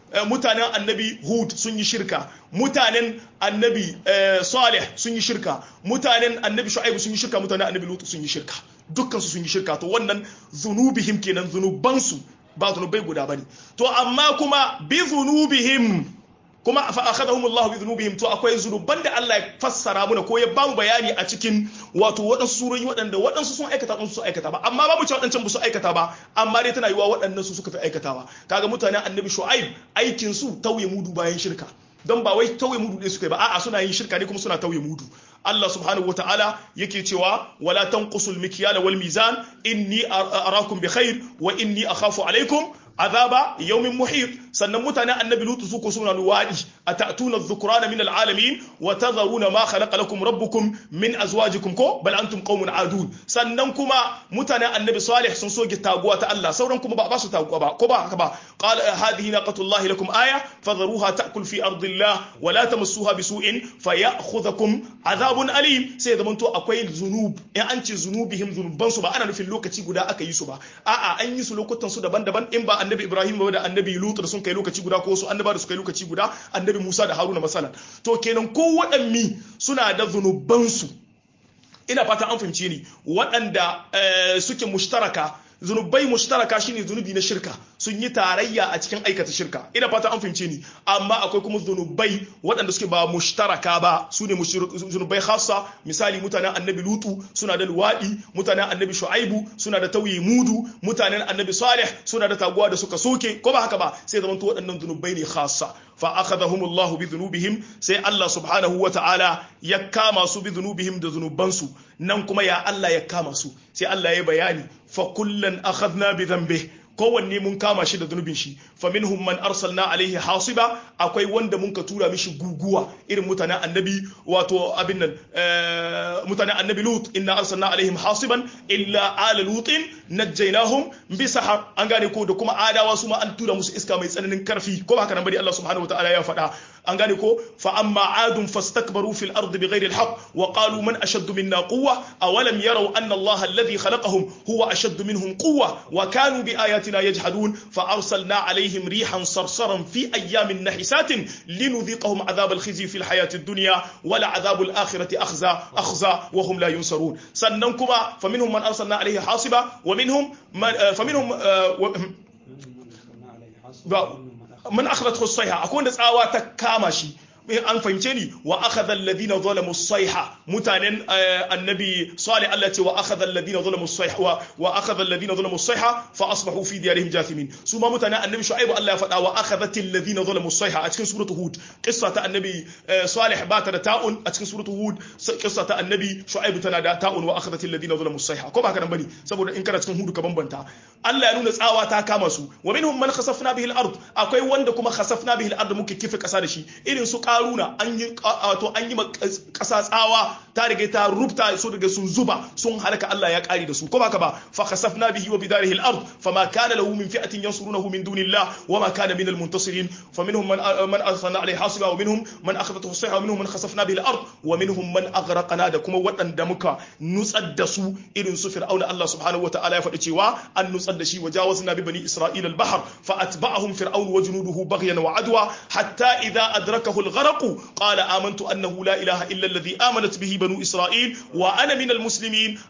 mutanen annabi Hud sun yi shirka, mutanen annabi Salih sun yi shirka, mutanen annabi Shu'aib sun yi shirka, mutanen annabi Lut sun yi shirka, dukkan su sun yi shirka. To wannan zunubihim kenan, zunubansu ba zunubai guda bane. To amma kuma bi zunubihim kuma fa akhadahum Allah bi dhunubihim, to akwai zunuban da Allah ya fassara muna ko ya ba mu bayani a cikin wato waɗansu surori waɗanda waɗansu sun aikata waɗansu sun aikata ba, amma babu cewa waɗancan ba su aikata ba, amma dai tana yiwa waɗannan su suka fi aikatawa. Kaga mutanen annabi Shu'aib aikin su tauye mudu bayan shirka, don ba wai tauye mudu ne suka yi ba, a'a suna yin shirka ne kuma suna tauye mudu. Allah subhanahu wa ta'ala yake cewa wala tanqusul mikyala wal mizan inni arakum bi khair wa inni akhafu alaikum azaba yawmin muhit. Sannan mutanen annabi lutu su ko suna luwadi, atatuna adh-dhukrana min al-alamin wa tadharuna ma khalaqa lakum rabbukum min azwajikum ko bal antum qaumun adun. Sannan kuma mutanen annabi salih sun soge taguwa ta Allah, sauran kuma ba ba su taguwa ba ko ba haka ba. Qala hadhihi naqatullahi lakum aya fadharuha ta'kul fi ardillah wa la tamassuha bisu'in fayakhudhukum azabun alim. Sai zaman to akwai zunub, in an ce zunubihim zunuban su ba ana nufin lokaci guda aka yi su ba, a'a an yi su lokutan su daban-daban. In ba annabi Ibrahim ba da annabi Lut da sun kai lokaci guda, ko su annaba da su kai lokaci guda, annabi Musa da Haruna masalan. To kenan ko waɗanni suna da zunubansu, ina fata an fahimce ni, waɗanda suke mushtaraka. Zunubai mushtaraka shine zunubi na shirka, sun yi tarayya a cikin aikata shirka, ina fata an fahimce ni. Amma akwai kuma zunubai waɗanda suke ba mushtaraka ba, su ne zunubai khassa. Misali mutanen annabi Lutu suna da luwaɗi, mutanen annabi Shu'aibu suna da tauye mudu, mutanen annabi Salih suna da taguwa da suka soke, ko ba haka ba, sai zamanto waɗannan zunubai ne khassa. Fa akhadhahumullahu bi dhunubihim, sai Allah subhanahu wa ta'ala ya kama su bi dhunubihim da zunubansu. Nan kuma ya Allah ya kama su, sai Allah ya bayani fa kullan akhadna bi dhanbihi, kowanne mun kama shi da zunubin shi. Fa minhum man arsalna alaihi hasiba, akwai wanda mun ka tura mishi guguwa irin mutanen annabi wato abin nan mutanen annabi Lut, inna arsalna alaihim hasiban illa ala lutin najjaynahum bi sahar. An gane ko, da kuma adawa su ma an tura musu iska mai tsananin karfi, ko ba haka nan bari Allah subhanahu wataala ya faɗa. An gane ko, fa amma adun fastakbaru fil ardi bighairi alhaq wa qalu man ashaddu minna quwwa awalam yaraw anna Allah alladhi khalaqahum huwa ashaddu minhum quwwa wa kanu bi ayatina yajhadun fa arsalna alaihim rihan sarsaran fi ayyamin nahisatin linudhiqahum adhab alkhizyi fil hayati ad-dunya wa la adhab al-akhirati akhza akhza wa hum la yunsarun. Sannan kuma fa minhum man arsalna alaihi hasiba wa minhum fa minhum man akhadathu as-sayha, akwai wanda tsawa ta kama shi. An fahimce ni, wa akhadha alladhina zalamu as-sayha, mutanen annabi Salih Allah ce wa akhadha alladhina zalamu as-sayha wa akhadha alladhina zalamu as-sayha fa asbahu fi diyarihim jathimin. Su ma mutanen annabi Shu'aib Allah ya faɗa wa akhadhat alladhina zalamu as-sayha a cikin suratu Hud. Qissa ta annabi Salih ba ta da ta'un, a cikin suratu Hud qissa ta annabi Shu'aib tana da ta'un wa akhadhat alladhina zalamu as-sayha, ko ba haka nan bane, saboda in kana cikin Hud ka bambanta. Allah ya nuna tsawa ta kama su. Wa minhum man khasafna bihi al-ard, akwai wanda kuma khasafna bihi al-ard muke kife kasa da shi, irin su Karuna an yi wato an yi kasa tsawa ta riga ta rubta su daga sun zuba sun halaka, Allah ya kari da su, ko baka ba. Fa khasafna bihi wa bidarihi al-ard fama kana lahu min fi'atin yansurunahu min dunillah wa ma kana min al-muntasirin. Fa minhum man man arsalna alayhi hasiba wa minhum man akhadathu as-sayha wa minhum man khasafna bihi al-ard wa minhum man aghraqna, da kuma waɗanda muka nutsar da su irin su Fir'auna. Allah subhanahu wa ta'ala ya faɗi cewa an nutsar da shi, wa jawazna bi bani isra'ila al-bahr fa atba'ahum fir'aun wa junuduhu baghyan wa adwa hatta idha adrakahu al-gharq قال آمنت أنه لا إله إلا الذي آمنت به بنو إسرائيل وأنا من المسلمين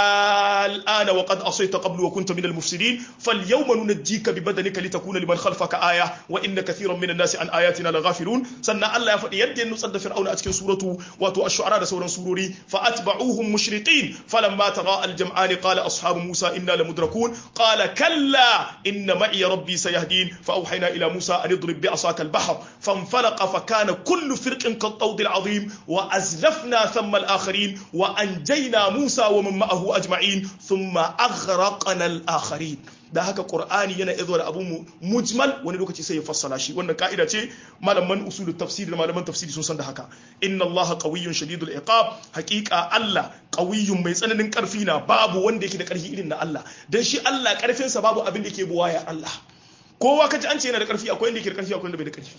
الآن وقد أصيت قبل وكنت من المفسدين فاليوم ننجيك ببدنك لتكون لمن خلفك آية وإن كثيرا من الناس عن آياتنا لغافلون. سنة الله يد نصد فرعون أتكن سورته واتو الشعراء سورة سوروري فأتبعوهم مشرقين فلما تراءى الجمعان قال أصحاب موسى إنا لمدركون قال كلا إن معي ربي سيهدين فأوحينا إلى موسى أن اضرب بعصاك البحر فانفلق فكان كل فرق كالطود العظيم وأزلفنا ثم الآخرين وأنجينا موسى ومن معه أجمعين ثم أغرقنا الآخرين. da haka Qur'ani yana izo da abu mujmal, wani lokaci sai ya fassala shi. Wannan ka'ida ce malaman usulul tafsir da malaman tafsiri sun san da haka. Inna Allaha qawiyyun shadidul iqab, haqiqa Allah qawiyyun mai tsananin karfi na, babu wanda yake da karfi irin na Allah. Dan shi Allah karfin sa babu abin da yake buwaya Allah. Kowa kaji an ce yana da karfi, akwai inda yake da karfi akwai inda bai da karfi.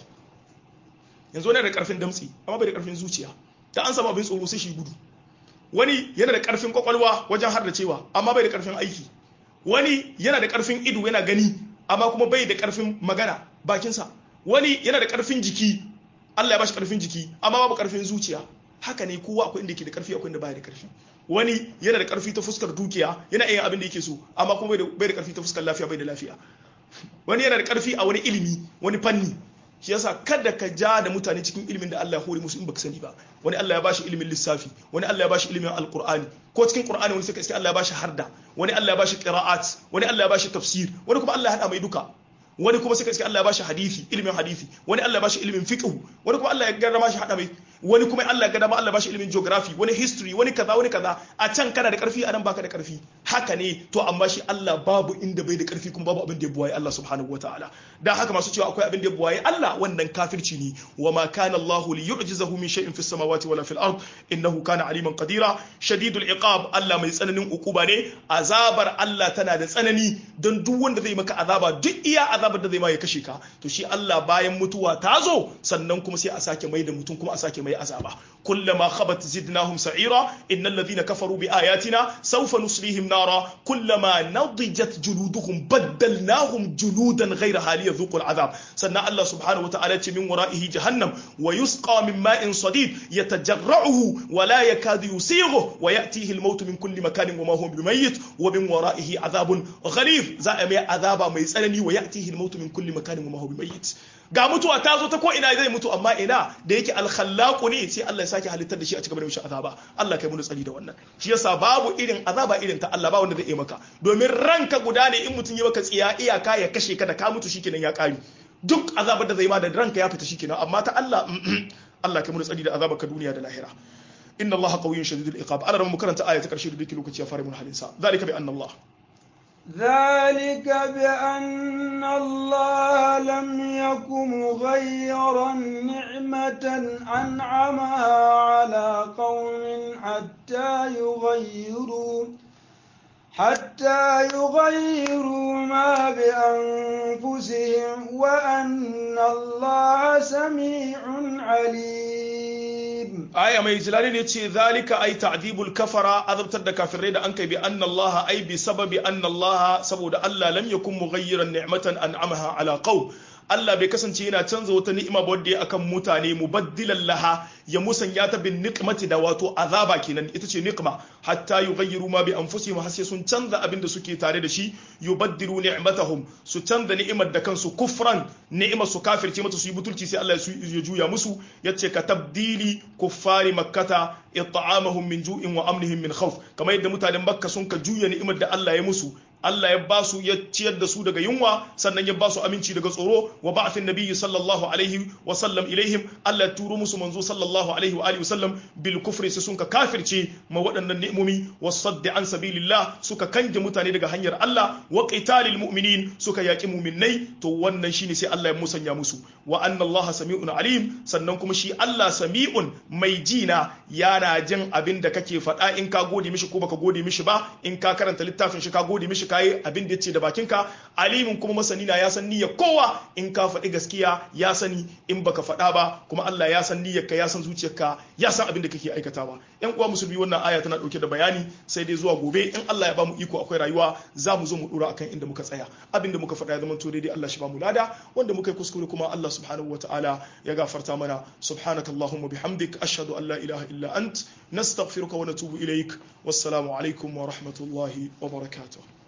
Yanzu wani yana da karfin damtsi amma bai da karfin zuciya, da an samu abin tsoro sai shi gudu. Wani yana da karfin kwakwalwa wajen har da cewa amma bai da karfin aiki. Wani yana da karfin ido yana gani amma kuma bai da karfin magana bakinsa. wani yana da karfin jiki Allah ya bashi karfin jiki amma babu karfin zuciya haka ne kowa akwai inda yake da karfi akwai inda baya da karfi wani yana da karfi ta fuskar dukiya yana iya abin da yake so amma kuma bai da karfi ta fuskar lafiya bai da lafiya wani yana da karfi a wani ilimi wani fanni shi yasa kada ka ja da mutane cikin ilimin da Allah ya hore musu in baka sani ba wani Allah ya bashi ilimin lissafi wani Allah ya bashi ilimin alqur'ani ko cikin qur'ani wani sai ka iske Allah ya bashi harda wani Allah ya bashi qira'at wani Allah ya bashi tafsir wani kuma Allah ya hada mai duka wani kuma sai ka iske Allah ya bashi hadisi ilimin hadisi wani Allah ya bashi ilimin fiqh wani kuma Allah ya garrama shi hada mai wani kuma Allah ya garrama Allah ya bashi ilimin geography wani history wani kaza wani kaza a can kana da karfi a nan baka da karfi haka ne to amma shi Allah babu inda bai da karfi kuma babu abin da ya buwaye Allah subhanahu wataala dan haka masu cewa akwai abin da ya buwaye Allah wannan kafirci ne wa ma kana Allah li yu'jizahu min shay'in fis samawati wala fil ard innahu kana aliman qadira shadidul iqab Allah mai tsananin ukuba ne azabar Allah tana da tsanani don duk wanda zai maka azaba duk iya azabar da zai ma ya kashe ka to shi Allah bayan mutuwa ta zo sannan kuma sai a sake mai da mutum kuma a sake mai azaba kullama khabat zidnahum sa'ira innal ladhina kafaru bi ayatina sawfa nuslihim nara kullama nadijat juluduhum baddalnahum juludan ghayra hali yadhuqu al'adab sannan Allah subhanahu wa ta'ala ce min wara'ihi jahannam wa yusqa min ma'in sadid yatajarra'uhu wa la yakadu yusighu wa ya'tihi al-maut min kulli makanin wa ma huwa bimayyit wa min wara'ihi adhabun ghalib za a mai azaba mai tsanani wa ya'tihi al-maut min kulli makanin wa ma huwa bimayyit ga mutuwa ta zo ta ko ina zai mutu amma ina da yake al-khallaq ne sai Allah ya sake halittar da shi a cikin da mishi azaba Allah kai mu tsari da wannan shi yasa babu irin azaba irin ta Allah ba wanda zai yi maka domin ranka guda ne in mutun yi maka tsiya iyaka ya kashe ka da ka mutu shikenan ya kare duk azabar da zai ma da ranka ya fita shikenan amma ta Allah Allah kai mu tsari da azabar ka duniya da lahira inna Allah qawiyyun shadidul iqab ana mu karanta aya ta karshe da dake lokaci ya fara mun halin sa zalika bi anna Allah ذلك بأن الله لم يكن مغيرا نعمة أنعمها على قوم حتى يغيروا حتى يغيروا ما بأنفسهم وأن الله سميع عليم aya mai jilali ne ce zalika ay ta'dibul kafara azabtar da kafirai da an kai bi anna Allah ay bi sababi anna Allah saboda Allah lam yakun mughayyiran ni'matan an'amaha ala qaum Allah bai kasance yana canza wata ni'ima ba wadda ya akan mutane mubaddilan laha ya musanya ta bin niqmati da wato azaba kenan ita ce niqma hatta yughayyiru ma bi anfusihim har sai sun canza abin da suke tare da shi yubaddilu ni'matahum su canza ni'imar da kansu kufran ni'imar su kafirce mata su yi butulci sai Allah ya juya musu yace ka tabdili kuffari makkata it'amahum min ju'in wa amnihim min khawf kamar yadda mutanen makka sun ka juya ni'imar da Allah ya musu Allah ya ba su ya ciyar da su daga yunwa sannan ya ba su aminci daga tsoro wa ba'athin nabiyyi sallallahu alaihi wa sallam ilaihim Allah ya turo musu manzo sallallahu alaihi wa alihi wa sallam bil kufri sai sun ka kafirce ma waɗannan ni'imomi wasaddi an sabilillah suka kange mutane daga hanyar Allah wa qitalil mu'minin suka yaki mu'minnai to wannan shine sai Allah ya musanya musu wa anna Allah sami'un alim sannan kuma shi Allah sami'un mai jina yana jin abin da kake faɗa in ka gode mishi ko baka gode mishi ba in ka karanta littafin shi ka gode mishi kayi abin da yace da bakinka alimin kuma masani na ya san niyyar kowa in ka faɗi gaskiya ya sani in baka faɗa ba kuma Allah ya san niyyarka ya san zuciyarka ya san abin da kake aikatawa yan uwa musulmi wannan aya tana dauke da bayani sai dai zuwa gobe in Allah ya bamu iko akwai rayuwa za mu zo mu dora akan inda muka tsaya abin da muka faɗa ya zama to daidai Allah shi ba mu lada wanda muka yi kuskure kuma Allah subhanahu wataala ya gafarta mana subhanakallahumma bihamdik ashhadu an la ilaha illa ant nastaghfiruka wa natubu ilaik wassalamu alaikum wa rahmatullahi wa barakatuh